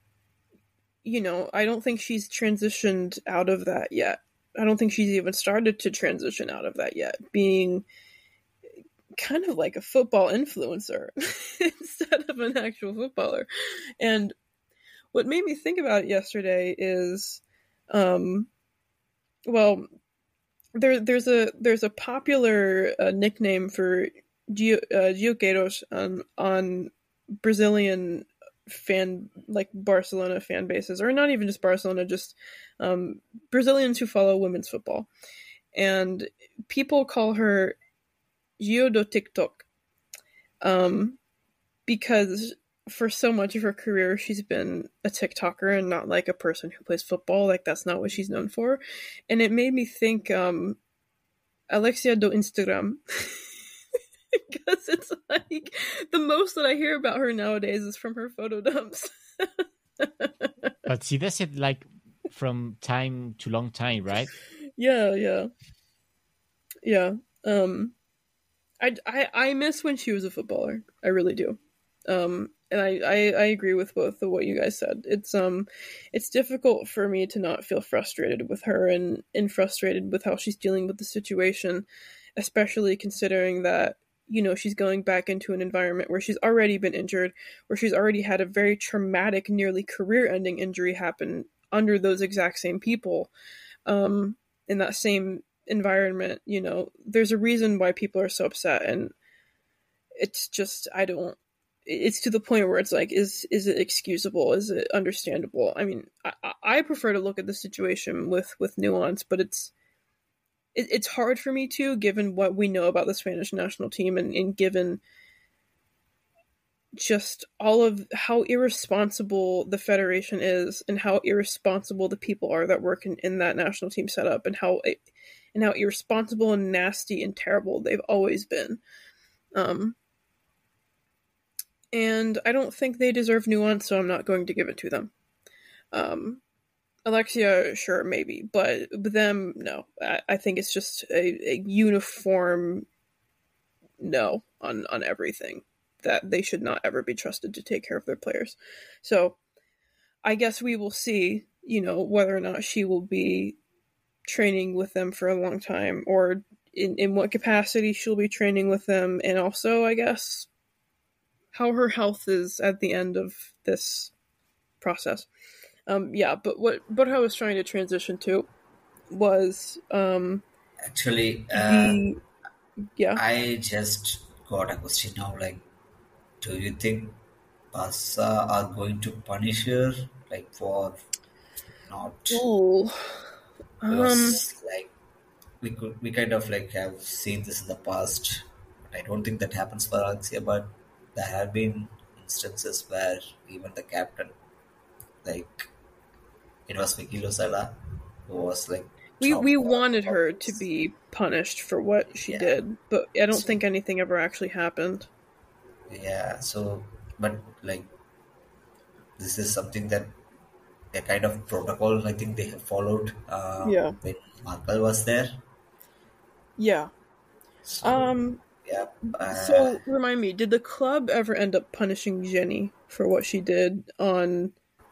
you know, I don't think she's transitioned out of that yet. I don't think she's even started to transition out of that yet, being kind of like a football influencer instead of an actual footballer. And what made me think about it yesterday is, um, well, there, there's a there's a popular uh, nickname for Gio, uh, Gio Queiroz on, on Brazilian fan, like Barcelona fan bases, or not even just Barcelona, just um, Brazilians who follow women's football. And people call her Gio do TikTok, um, because for so much of her career, she's been a TikToker and not like a person who plays football. Like, that's not what she's known for. And it made me think, um, Alexia do Instagram. Because it's like, the most that I hear about her nowadays is from her photo dumps. But she does it like from time to long time, right? Yeah, yeah. Yeah. Um, I, I, I miss when she was a footballer. I really do. Um, and I, I, I agree with both of what you guys said. It's um, it's difficult for me to not feel frustrated with her and, and frustrated with how she's dealing with the situation, especially considering that, you know, she's going back into an environment where she's already been injured, where she's already had a very traumatic, nearly career-ending injury happen under those exact same people, um, in that same environment. You know, there's a reason why people are so upset, and it's just, I don't, it's to the point where it's like, is is it excusable? Is it understandable? I mean, I, I prefer to look at the situation with, with nuance, but it's it, it's hard for me to, given what we know about the Spanish national team and, and given just all of how irresponsible the federation is and how irresponsible the people are that work in, in that national team setup, and how and how irresponsible and nasty and terrible they've always been. Um, and I don't think they deserve nuance, so I'm not going to give it to them. Um, Alexia, sure, maybe, but with them, no. I, I think it's just a, a uniform no on, on everything, that they should not ever be trusted to take care of their players. So I guess we will see, you know, whether or not she will be training with them for a long time, or in, in what capacity she'll be training with them, and also, I guess, how her health is at the end of this process. Um, yeah, but what, what I was trying to transition to was... Um, Actually, uh, the, yeah. I just got a question now, like, do you think Barca are going to punish her, like, for not... Ooh. Because, um, like, we could, we kind of, like, have seen this in the past. But I don't think that happens for Alexia, but there have been instances where even the captain, like, it was Vicky Lozada, who was, like... We we wanted her to be punished for what she yeah. did, but I don't so, think anything ever actually happened. Yeah, so but like this is something that a kind of protocol I think they have followed uh, Yeah. when Markle was there. Yeah. So Um. yeah, uh, So remind me, did the club ever end up punishing Jenny for what she did on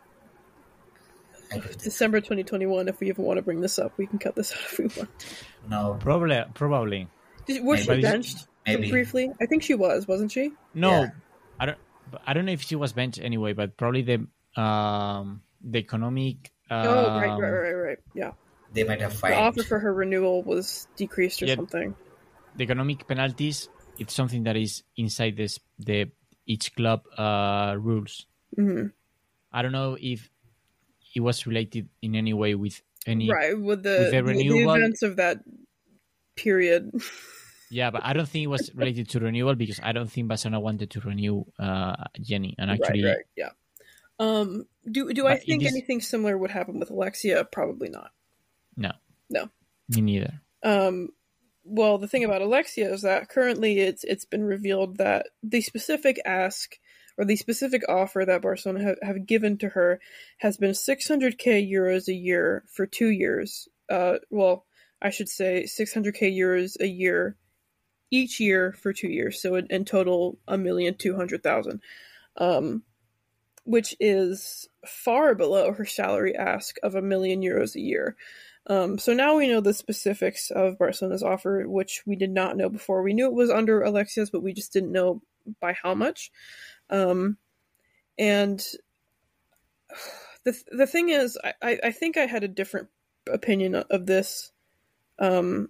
I don't think so. December twenty twenty-one? If we even want to bring this up, we can cut this out if we want. No, Probably, probably. Did, was she But maybe, it's, benched for, maybe, briefly? I think she was, wasn't she? yeah, no, I don't. but I don't know if she was benched anyway, but probably the um the economic Oh, right, right, um right, right. Yeah. they might have The offer fined. for her renewal was decreased or yeah, something. the economic penalties. It's something that is inside this the each club uh rules. Hmm. I don't know if it was related in any way with any Right, with with the, the the the renewal. events of that period. Yeah, but I don't think it was related to renewal because I don't think Barcelona wanted to renew uh, Jenny. And Right, actually, right, yeah. Um, do do I but it think is anything similar would happen with Alexia? Probably not. no, No. me neither. Um, well, the thing about Alexia is that currently it's it's been revealed that the specific ask or the specific offer that Barcelona have, have given to her has been six hundred k euros a year for two years. Uh, well, I should say six hundred k euros a year each year for two years. So in, in total, a million two hundred thousand. Um, which is far below her salary ask of a million euros a year. Um, so now we know the specifics of Barcelona's offer, which we did not know before. We knew it was under Alexia's, but we just didn't know by how much. Um, and the the thing is, I, I think I had a different opinion of this um,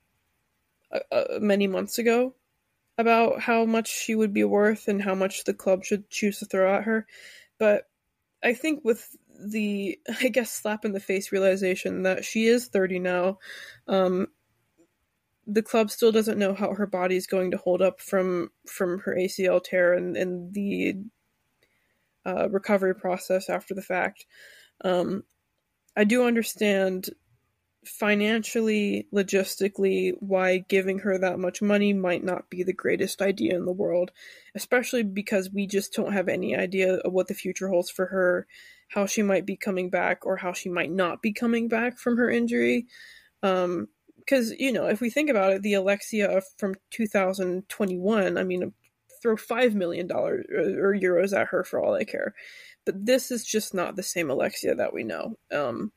uh, many months ago about how much she would be worth and how much the club should choose to throw at her. But I think with the, I guess, slap in the face realization that she is thirty now, um, the club still doesn't know how her body is going to hold up from from her A C L tear and, and the uh, recovery process after the fact. Um, I do understand financially, logistically, why giving her that much money might not be the greatest idea in the world, especially because we just don't have any idea of what the future holds for her, how she might be coming back or how she might not be coming back from her injury. Um, because, you know, if we think about it, the Alexia from two thousand twenty-one, I mean, throw five million dollars or euros at her for all I care. But this is just not the same Alexia that we know. Um,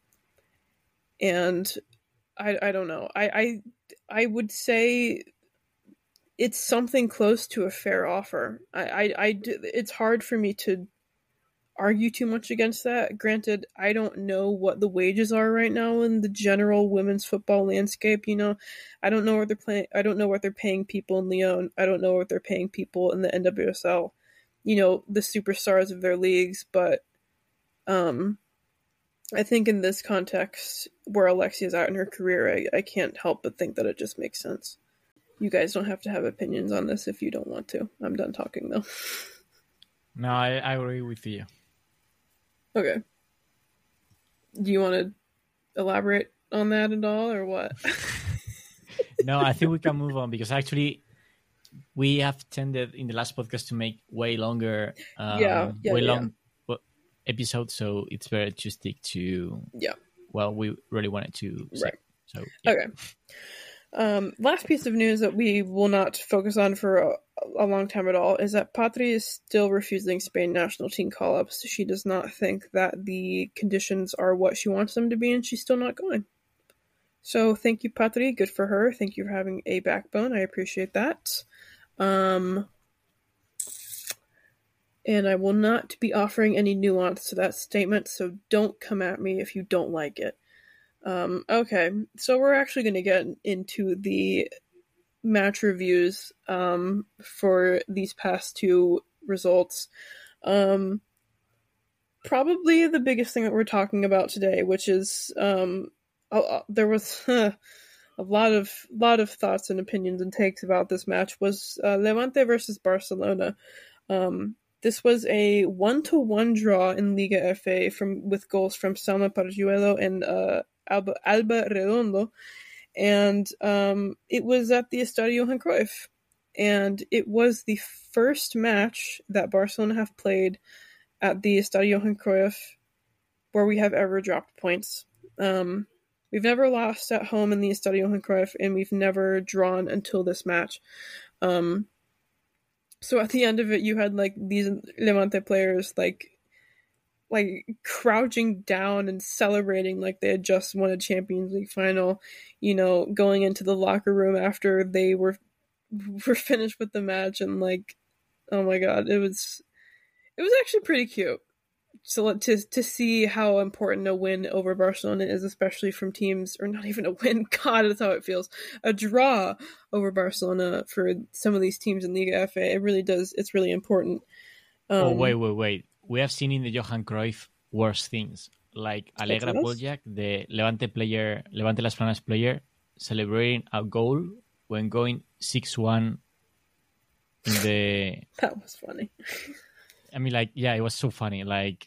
and I, I don't know. I, I I would say it's something close to a fair offer. I, I, I it's hard for me to argue too much against that. Granted, I don't know what the wages are right now in the general women's football landscape. You know, I don't know what they're playing. I don't know what they're paying people in Lyon. I don't know what they're paying people in the N W S L. You know, the superstars of their leagues. But um, I think in this context, where Alexia's at in her career, I, I can't help but think that it just makes sense. You guys don't have to have opinions on this if you don't want to. I'm done talking though. No, I, I agree with you. Okay. Do you want to elaborate on that at all, or what? No, I think we can move on because actually we have tended in the last podcast to make way longer, um, Yeah, yeah, way yeah. long w- episodes, so it's better to stick to Yeah. well, we really wanted to say. Right. So yeah. Okay. Um, last piece of news that we will not focus on for a, a long time at all is that Patri is still refusing Spain national team call-ups. She does not think that the conditions are what she wants them to be, and she's still not going. So thank you, Patri. Good for her. Thank you for having a backbone. I appreciate that. Um, and I will not be offering any nuance to that statement, so don't come at me if you don't like it. Um, okay, so we're actually going to get into the match reviews um, for these past two results. Um, probably the biggest thing that we're talking about today, which is um, uh, there was uh, a lot of lot of thoughts and opinions and takes about this match, was uh, Levante versus Barcelona. Um, this was a one-to-one draw in Liga F A from with goals from Salma Parjuelo and uh, Alba, Alba Redondo, and um, it was at the Estadio Johan Cruyff. and it was the first match that Barcelona have played at the Estadio Johan Cruyff where we have ever dropped points. Um, we've never lost at home in the Estadio Johan Cruyff, and we've never drawn until this match. Um, so at the end of it, you had like these Levante players like like crouching down and celebrating like they had just won a Champions League final, you know, going into the locker room after they were were finished with the match, and like, oh my god, it was it was actually pretty cute. So to to see how important a win over Barcelona is, especially from teams, or not even a win, God, that's how it feels, a draw over Barcelona for some of these teams in Liga F A, it really does, it's really important. Um, oh, wait, wait, wait. We have seen in the Johan Cruyff worse things, like Alegra Poljak, the Levante player, Levante Las Planas player, celebrating a goal when going six one in the... That was funny. I mean, like, yeah, it was so funny. Like,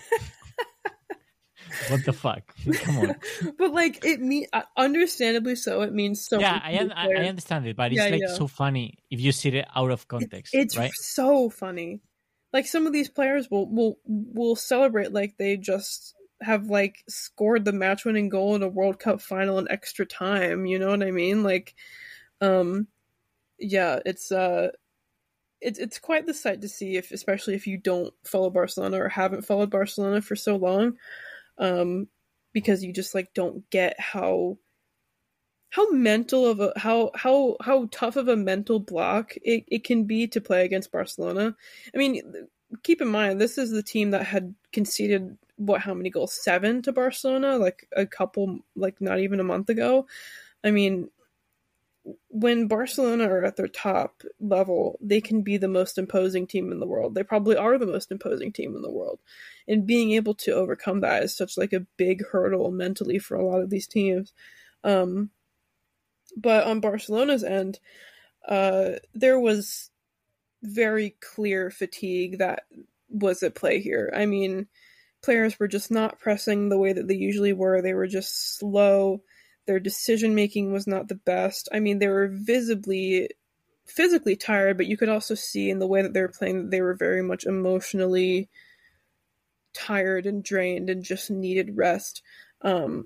what the fuck? Come on. But like, it mean understandably so. It means so. Yeah, I, un- I understand it, but it's yeah, like yeah. so funny if you see it out of context. It's, it's right? so funny. Like some of these players will will will celebrate like they just have like scored the match-winning goal in a World Cup final in extra time. You know what I mean? Like, um, yeah, it's uh. It's it's quite the sight to see, if especially if you don't follow Barcelona or haven't followed Barcelona for so long, um, because you just like don't get how how mental of a how how how tough of a mental block it, it can be to play against Barcelona. I mean, keep in mind this is the team that had conceded what how many goals seven to Barcelona like a couple like not even a month ago. I mean, when Barcelona are at their top level, they can be the most imposing team in the world. They probably are the most imposing team in the world. And being able to overcome that is such like a big hurdle mentally for a lot of these teams. Um, but on Barcelona's end, uh, there was very clear fatigue that was at play here. I mean, players were just not pressing the way that they usually were. They were just slow. Their decision-making was not the best. I mean, they were visibly, physically tired, but you could also see in the way that they were playing that they were very much emotionally tired and drained and just needed rest. Um,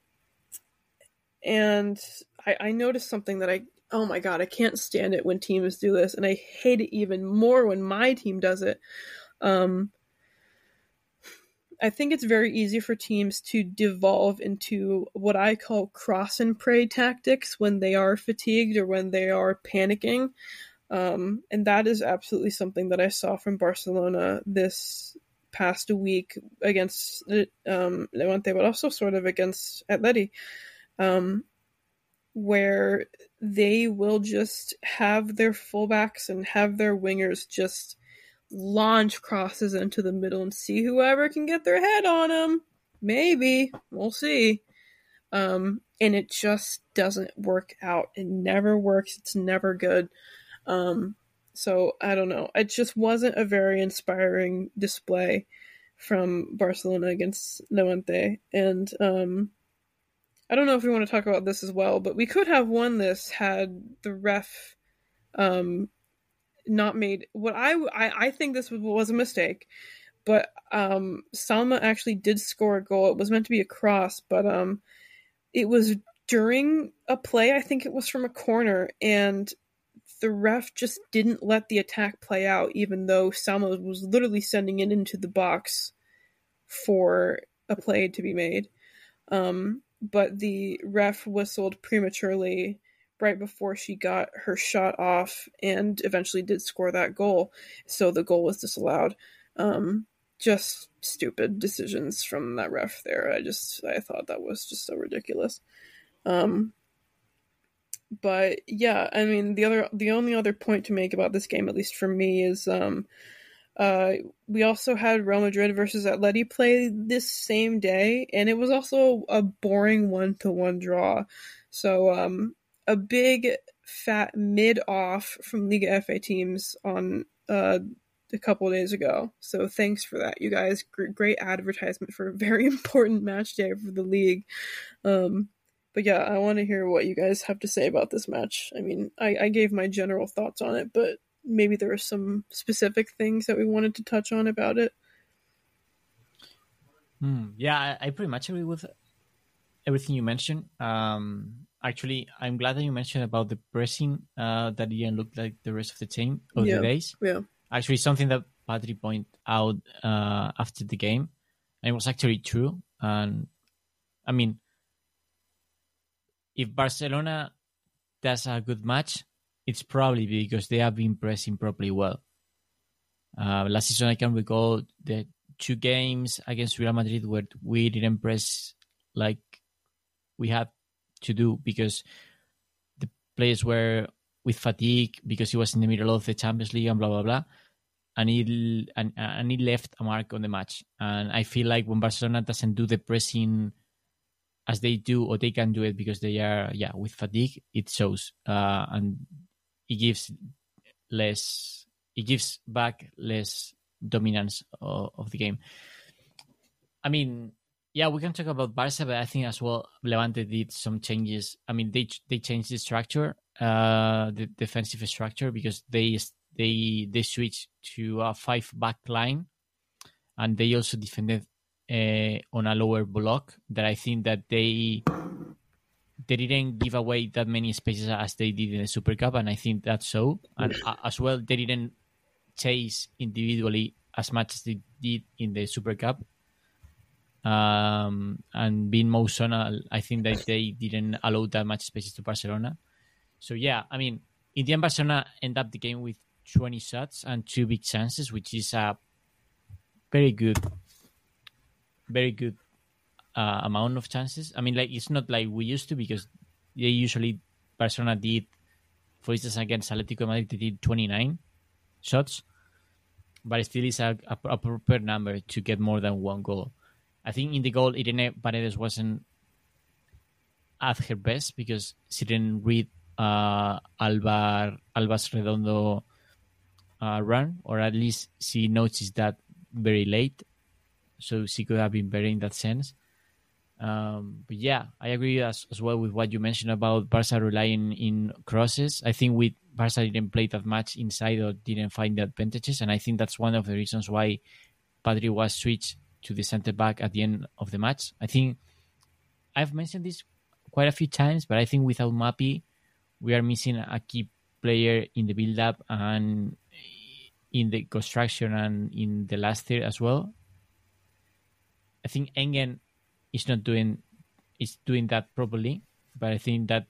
and I, I noticed something that I, oh my god, I can't stand it when teams do this, and I hate it even more when my team does it. Um, I think it's very easy for teams to devolve into what I call cross and pray tactics when they are fatigued or when they are panicking. Um, and that is absolutely something that I saw from Barcelona this past week against um, Levante, but also sort of against Atleti, um, where they will just have their fullbacks and have their wingers just launch crosses into the middle and see whoever can get their head on them. Maybe. We'll see. Um, and it just doesn't work out. It never works. It's never good. Um, so, I don't know. It just wasn't a very inspiring display from Barcelona against Levante. And um, I don't know if we want to talk about this as well, but we could have won this had the ref... Um, not made what I, I I think this was, was a mistake, but um Salma actually did score a goal. It was meant to be a cross, but um it was during a play, I think it was from a corner, and the ref just didn't let the attack play out, even though Salma was literally sending it into the box for a play to be made. Um but the ref whistled prematurely right before she got her shot off and eventually did score that goal. So the goal was disallowed. Um, just stupid decisions from that ref there. I just, I thought that was just so ridiculous. Um, but yeah, I mean, the other, the only other point to make about this game, at least for me, is um, uh, we also had Real Madrid versus Atleti play this same day, and it was also a boring one-to-one draw. So, um, a big fat mid off from Liga F A teams on uh, a couple of days ago. So thanks for that, you guys. Great, great advertisement for a very important match day for the league. Um, but yeah, I want to hear what you guys have to say about this match. I mean, I, I gave my general thoughts on it, but maybe there are some specific things that we wanted to touch on about it. Hmm. Yeah, I, I pretty much agree with everything you mentioned. Um, actually, I'm glad that you mentioned about the pressing uh, that didn't look like the rest of the team of Yeah. the days. Yeah. Actually, something that Patri pointed out uh, after the game, and it was actually true. And I mean, if Barcelona does a good match, it's probably because they have been pressing properly well. Uh, last season, I can recall the two games against Real Madrid where we didn't press like we had to do because the players were with fatigue because it was in the middle of the Champions League and blah blah blah, and it and, and it left a mark on the match. And I feel like when Barcelona doesn't do the pressing as they do, or they can do it because they are yeah with fatigue, it shows, uh, and it gives less, it gives back less dominance of, of the game. I mean, yeah, we can talk about Barca, but I think as well Levante did some changes. I mean, they they changed the structure, uh, the defensive structure, because they they they switched to a five back line, and they also defended uh, on a lower block. That I think that they they didn't give away that many spaces as they did in the Super Cup, and I think that's so. And uh, as well, they didn't chase individually as much as they did in the Super Cup. Um, and being more zonal, I think that they didn't allow that much spaces to Barcelona. So yeah, I mean, in the end, Barcelona end up the game with twenty shots and two big chances, which is a very good, very good uh, amount of chances. I mean, like it's not like we used to, because they usually Barcelona did, for instance, against Atletico Madrid, they did twenty-nine shots, but it still is a, a, a proper number to get more than one goal. I think in the goal, Irene Paredes wasn't at her best because she didn't read uh, Alba, Alba's Redondo uh, run, or at least she noticed that very late. So she could have been better in that sense. Um, but yeah, I agree as, as well with what you mentioned about Barca relying in crosses. I think with Barca didn't play that much inside or didn't find the advantages, and I think that's one of the reasons why Patri was switched to the center back at the end of the match. I think I've mentioned this quite a few times, but I think without Mapi, we are missing a key player in the build-up and in the construction and in the last third as well. I think Engen is not doing is doing that properly, but I think that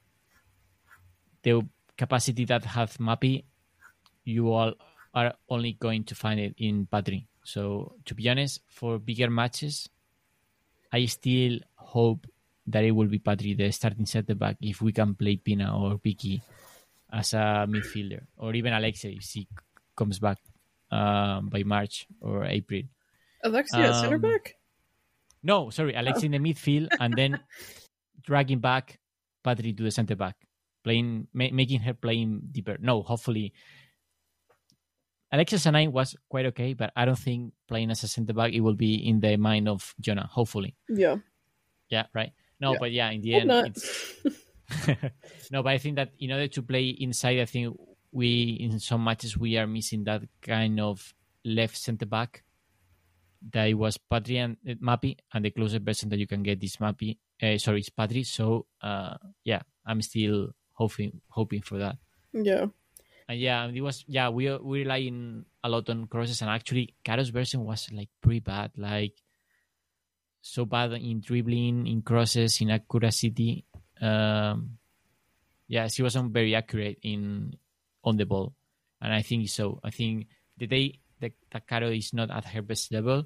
the capacity that has Mapi, you all are only going to find it in Patri. So to be honest, for bigger matches, I still hope that it will be Patri, the starting center back, if we can play Pina or Piki as a midfielder, or even Alexia if she comes back um, by March or April. Alexia um, center back? No, sorry, Alexia oh. in the midfield, and then dragging back Patri to the center back, playing, ma- making her playing deeper. No, hopefully. Alexia Sanai was quite okay, but I don't think playing as a center back, it will be in the mind of Jonah, hopefully. Yeah. Yeah, right? No, yeah. but yeah, in the Hope end, not. it's... No, but I think that in order to play inside, I think we, in some matches, we are missing that kind of left center back that it was Patri and uh, Mapi, and the closest person that you can get is Mapi. Uh, sorry, it's Patri. So, uh, yeah, I'm still hoping hoping for that. Yeah. And yeah, it was yeah we we relying a lot on crosses, and actually Caro's version was like pretty bad, like so bad in dribbling, in crosses, in accuracy. Um, yeah, she wasn't very accurate in on the ball, and I think so. I think the day that, that Caro is not at her best level,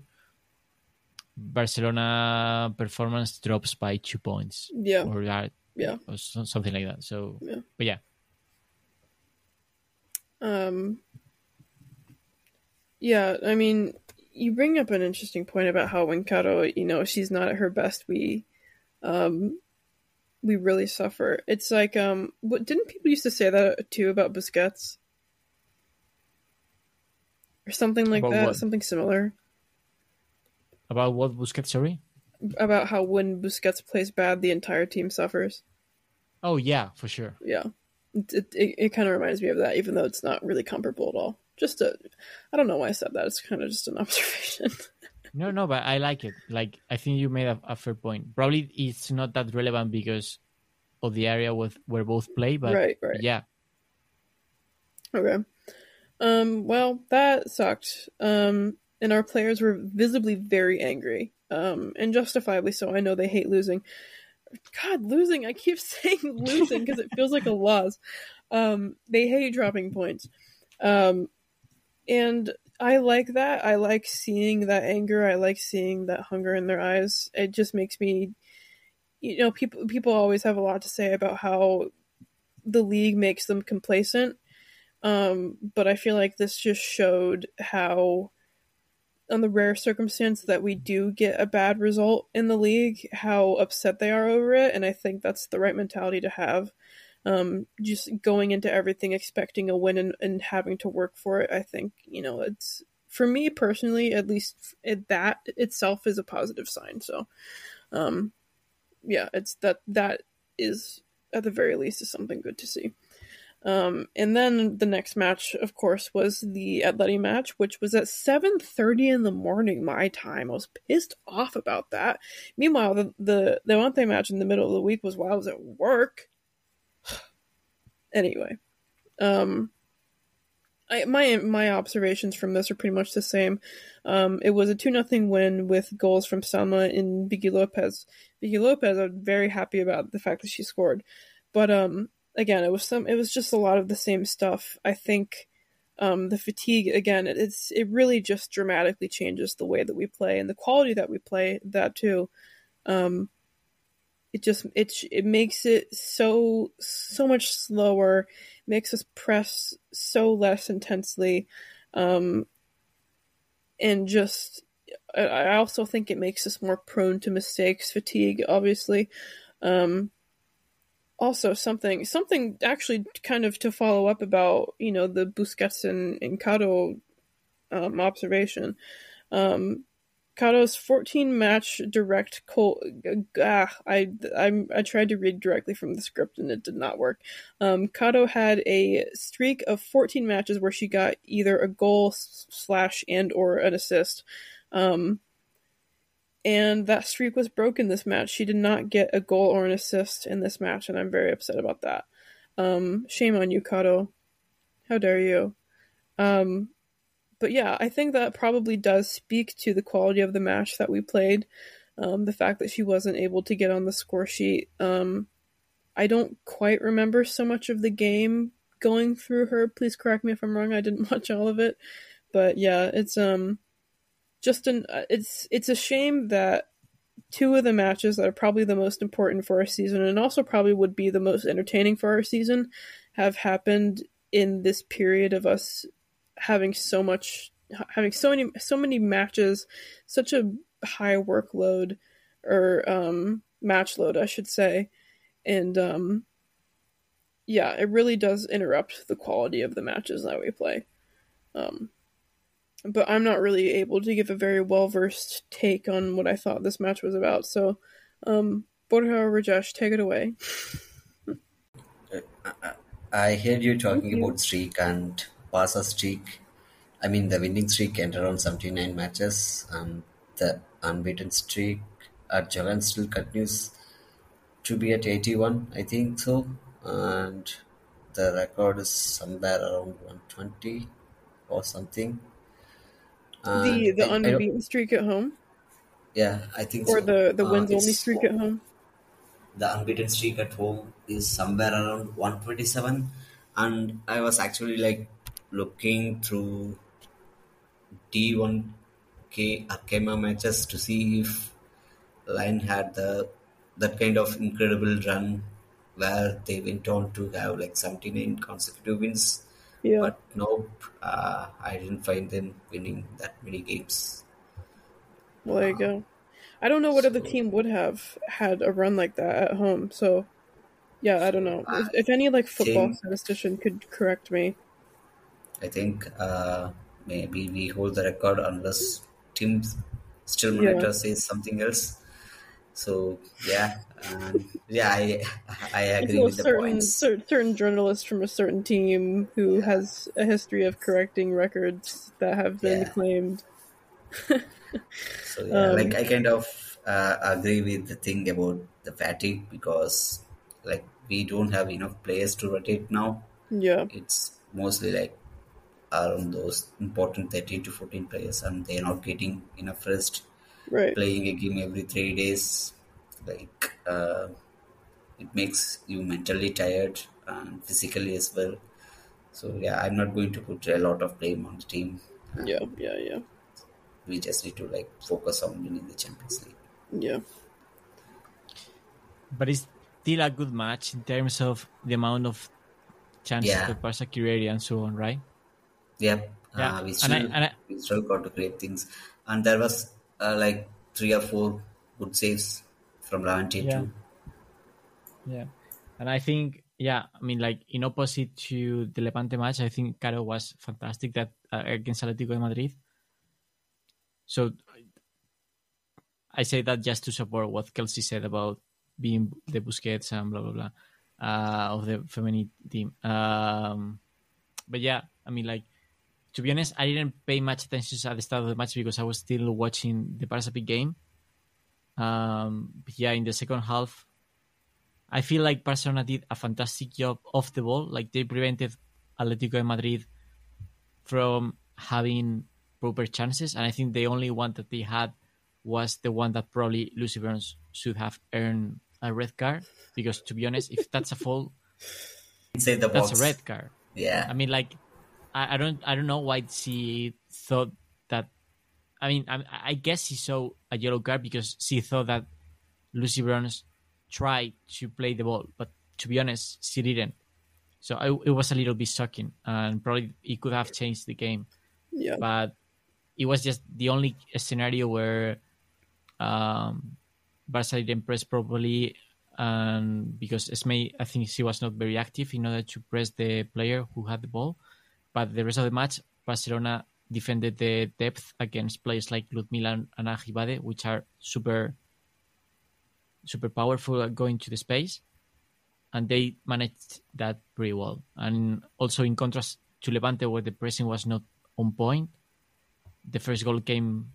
Barcelona performance drops by two points. Yeah, or that, yeah, or something like that. So, yeah. but yeah. Um, yeah, I mean, you bring up an interesting point about how when Caro, you know, she's not at her best, we, um, we really suffer. It's like, um, what didn't people used to say that too about Busquets? Or something like about that, what? something similar. About what Busquets, sorry? about how when Busquets plays bad, the entire team suffers. Oh yeah, for sure. Yeah, it it, it, it kind of reminds me of that, even though it's not really comparable at all. Just a, I don't know why I said that. It's kind of just an observation. No, no, but I like it. Like, I think you made a, a fair point. Probably it's not that relevant because of the area with where both play, but right, right. yeah. Okay. Um. Well, that sucked. Um. And our players were visibly very angry. Um. And justifiably so. I know they hate losing. God, losing. I keep saying losing because it feels like a loss. Um. They hate dropping points. Um. And I like that. I like seeing that anger. I like seeing that hunger in their eyes. It just makes me, you know, people people always have a lot to say about how the league makes them complacent. Um, but I feel like this just showed how, on the rare circumstance that we do get a bad result in the league, how upset they are over it. And I think that's the right mentality to have. Um, just going into everything expecting a win and, and having to work for it, I think, you know, it's, for me personally, at least it, that itself is a positive sign. So, um, yeah, it's that, that is, at the very least, is something good to see. Um, and then the next match, of course, was the Atleti match, which was at seven thirty in the morning, my time. I was pissed off about that. Meanwhile, the, the, the Levante match in the middle of the week was while I was at work. Anyway, um, I, my my observations from this are pretty much the same. Um, it was a two nothing win with goals from Salma and Vicky Lopez. Vicky Lopez, I'm very happy about the fact that she scored, but um, again, it was some. It was just a lot of the same stuff. I think um, the fatigue again. It, it's it really just dramatically changes the way that we play and the quality that we play. That too. Um, It just it it makes it so so much slower, makes us press so less intensely, um, and just I also think it makes us more prone to mistakes, fatigue, obviously. Um, also, something something actually kind of to follow up about you know the Busquets and, and Cado um, observation. Um, Cado's fourteen match direct col- ah, I, I I tried to read directly from the script and it did not work. Um, Cado had a streak of fourteen matches where she got either a goal slash and or an assist. Um, and that streak was broken this match. She did not get a goal or an assist in this match, and I'm very upset about that. Um, shame on you, Cado. How dare you? Um, But yeah, I think that probably does speak to the quality of the match that we played. Um, the fact that she wasn't able to get on the score sheet. Um, I don't quite remember so much of the game going through her. Please correct me if I'm wrong. I didn't watch all of it. But yeah, it's um just an it's it's a shame that two of the matches that are probably the most important for our season and also probably would be the most entertaining for our season have happened in this period of us having so much having so many so many matches, such a high workload or um match load I should say, and um yeah it really does interrupt the quality of the matches that we play. Um but I'm not really able to give a very well-versed take on what I thought this match was about, so um Borja or Rajesh, take it away. I heard you talking Thank you. about streak and Barca streak. I mean, the winning streak ended around seventy-nine matches, and the unbeaten streak at Jalan still continues to be at eighty-one, I think so. And the record is somewhere around one twenty or something. And The the I, I don't, unbeaten streak at home, yeah, I think or so. the the Uh, wins only it's streak at home. the unbeaten streak at home is somewhere around one twenty-seven, and I was actually like looking through D one K Arkema matches to see if Line had the that kind of incredible run where they went on to have like seventy-nine consecutive wins. Yeah. But nope, uh, I didn't find them winning that many games. Well, there you go. I don't know what other So team would have had a run like that at home. So, yeah, I don't know. If, I if any like football think statistician could correct me. I think uh, maybe we hold the record unless Tim still Yeah. monitor says something else. So yeah, um, yeah, I I I agree feel a with the certain points. cer- certain journalist from a certain team who Yeah, has a history of correcting records that have been yeah. claimed. So yeah, like Um, I kind of uh, agree with the thing about the fatigue because like we don't have enough players to rotate now. yeah, It's mostly like around those important thirteen to fourteen players, and they're not getting enough rest. right. Playing a game every three days, like uh, it makes you mentally tired and physically as well. So yeah, I'm not going to put a lot of blame on the team, Yeah, and yeah, yeah, we just need to like focus on winning the Champions League. yeah. But it's still a good match in terms of the amount of chances Yeah, that Barca created and so on, right? yeah. Yeah, Uh, we and I still and I, we still got to create things, and there was uh, like three or four good saves from Levante yeah, too. yeah, and I think yeah, I mean like in opposite to the Levante match, I think Caro was fantastic that uh, against Atletico de Madrid. So I say that just to support what Kelsey said about being the Busquets and blah blah blah uh, of the feminine team. Um, but yeah, I mean, like to be honest, I didn't pay much attention at the start of the match because I was still watching the Barca big game. Um, but yeah, in the second half, I feel like Barcelona did a fantastic job off the ball. Like they prevented Atletico de Madrid from having proper chances, and I think the only one that they had was the one that probably Lucy Burns should have earned a red card. Because to be honest, if that's a foul, Inside the that's a box. red card. Yeah, I mean, like I, I don't I don't know why she thought that. I mean, I, I guess she saw a yellow card because she thought that Lucy Burns tried to play the ball, but to be honest, she didn't. So I, it was a little bit shocking, and probably it could have changed the game. Yeah, But it was just the only scenario where um, Barca didn't press properly, and because Esme, I think she was not very active in order to press the player who had the ball. But the rest of the match, Barcelona defended the depth against players like Ludmila and Ana Gibade, which are super, super powerful at going to the space, and they managed that pretty well. And also, in contrast to Levante, where the pressing was not on point, the first goal came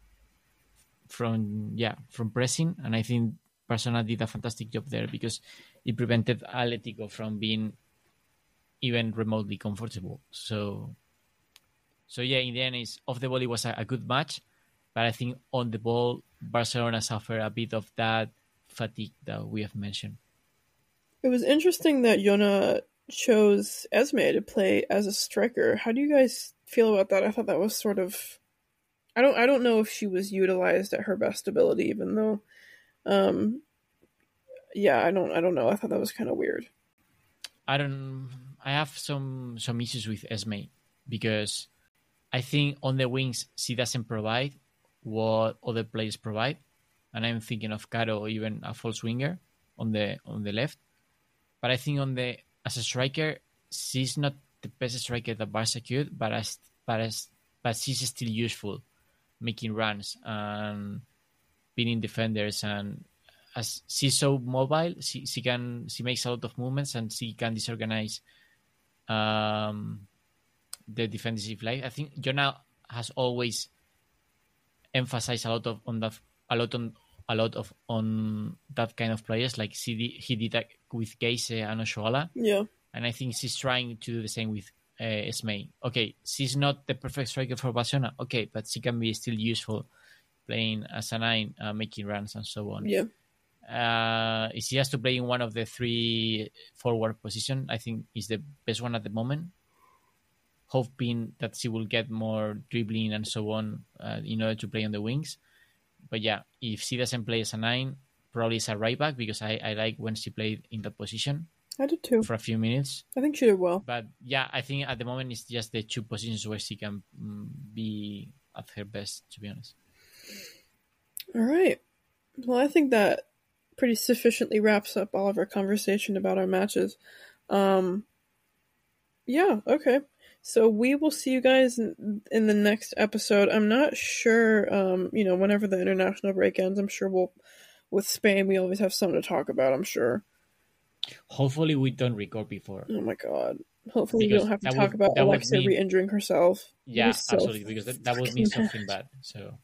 from yeah from pressing, and I think Barcelona did a fantastic job there because it prevented Atletico from being even remotely comfortable. So, so yeah, in the end, it's off the ball. It was a, a good match, but I think on the ball, Barcelona suffered a bit of that fatigue that we have mentioned. it was interesting that Yona chose Esme to play as a striker. How do you guys feel about that? I thought that was sort of. I don't. I don't know if she was utilized at her best ability, even though. Um, yeah, I don't. I don't know. I thought that was kind of weird. I don't. I have some some issues with Esme because I think on the wings she doesn't provide what other players provide, and I'm thinking of Caro or even a false winger on the on the left. But I think on the as a striker, she's not the best striker that Barca could, but as but as but she's still useful, making runs and beating defenders, and as she's so mobile, she, she can she makes a lot of movements and she can disorganize um, the defensive line. I think Jonah has always emphasized a lot of on that a lot on a lot of on that kind of players. Like he did, he did that with Geise and Oshoala, Yeah. and I think she's trying to do the same with uh, Esme. Okay, she's not the perfect striker for Barcelona. Okay, but she can be still useful playing as a nine, uh, making runs and so on. Yeah. Uh, if she has to play in one of the three forward position, I think is the best one at the moment. Hoping that she will get more dribbling and so on uh, in order to play on the wings. But yeah, if she doesn't play as a nine, probably as a right back because I, I like when she played in that position I did too. for a few minutes. I think she did well. But yeah, I think at the moment it's just the two positions where she can mm, be at her best, to be honest. All right. Well, I think that pretty sufficiently wraps up all of our conversation about our matches. Um, yeah, okay. So we will see you guys in, in the next episode. I'm not sure, um, you know, whenever the international break ends, I'm sure we'll with Spain, we always have something to talk about, I'm sure. Hopefully we don't record before. Oh my god. Hopefully Because we don't have to that talk would- about that would Alexia mean- re-injuring herself. Yeah, so absolutely, because that, that would mean fucking something bad. So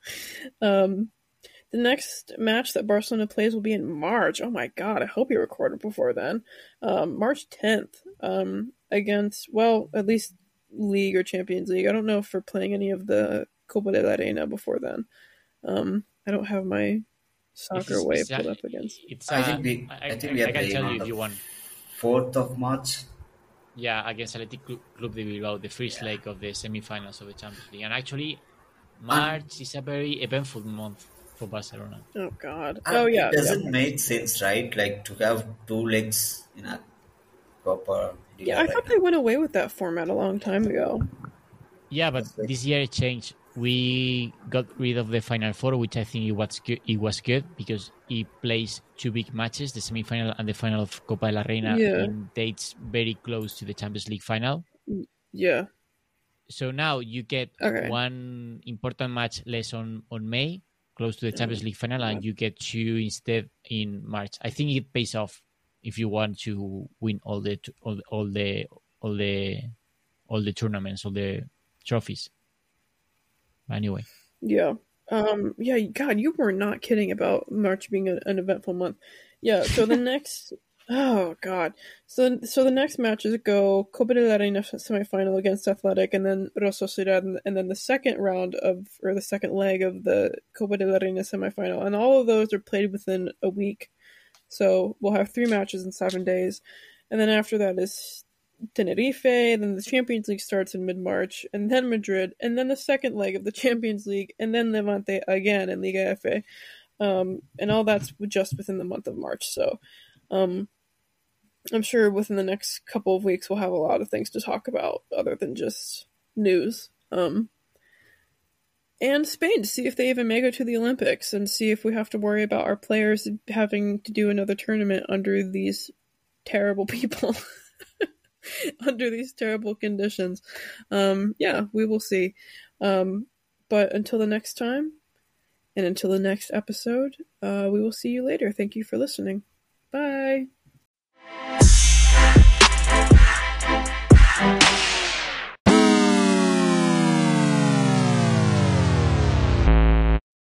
Um, the next match that Barcelona plays will be in March. Oh my god, I hope you recorded before then. Um, March tenth, um, against, well, at least League or Champions League. I don't know if we're playing any of the Copa de la Reina before then. Um, I don't have my soccer It's- way it's pulled a- up against. it's. I Uh, think we- I, I think I- we are I can playing tell on you the- if you want. fourth of March. Yeah, against Athletic Club, Club de Bilbao, the first leg of the semi-finals of the Champions League, and actually, March is a very eventful month for Barcelona. Oh god. And Oh yeah. It doesn't yeah. make sense, right? Like to have two legs in a Copa. de la Yeah, I thought Reina. they went away with that format a long time ago. Yeah, but That's right. this year it changed. We got rid of the final four, which I think it was good. It was good because it plays two big matches, the semi-final and the final of Copa de la Reina, Yeah. in dates very close to the Champions League final. Yeah. So now you get Okay. one important match less on, on May, close to the Champions League final, and you get two instead in March. I think it pays off if you want to win all the all, all the all the all the tournaments, all the trophies. Anyway, Yeah. Um, yeah, God, you were not kidding about March being a, an eventful month. Yeah, so the next oh god. So so the next matches go Copa de la Reina semifinal against Athletic, and then Real Sociedad, and, and then the second round of or the second leg of the Copa de la Reina semifinal. And all of those are played within a week. So we'll have three matches in seven days. And then after that is Tenerife, then the Champions League starts in mid-March, and then Madrid, and then the second leg of the Champions League, and then Levante again in Liga F A. Um, and all that's just within the month of March. So um, I'm sure within the next couple of weeks we'll have a lot of things to talk about other than just news. Um, and Spain, to see if they even make it to the Olympics, and see if we have to worry about our players having to do another tournament under these terrible people. Under these terrible conditions. Um, yeah, we will see. Um, but until the next time, and until the next episode, uh, we will see you later. Thank you for listening. Bye.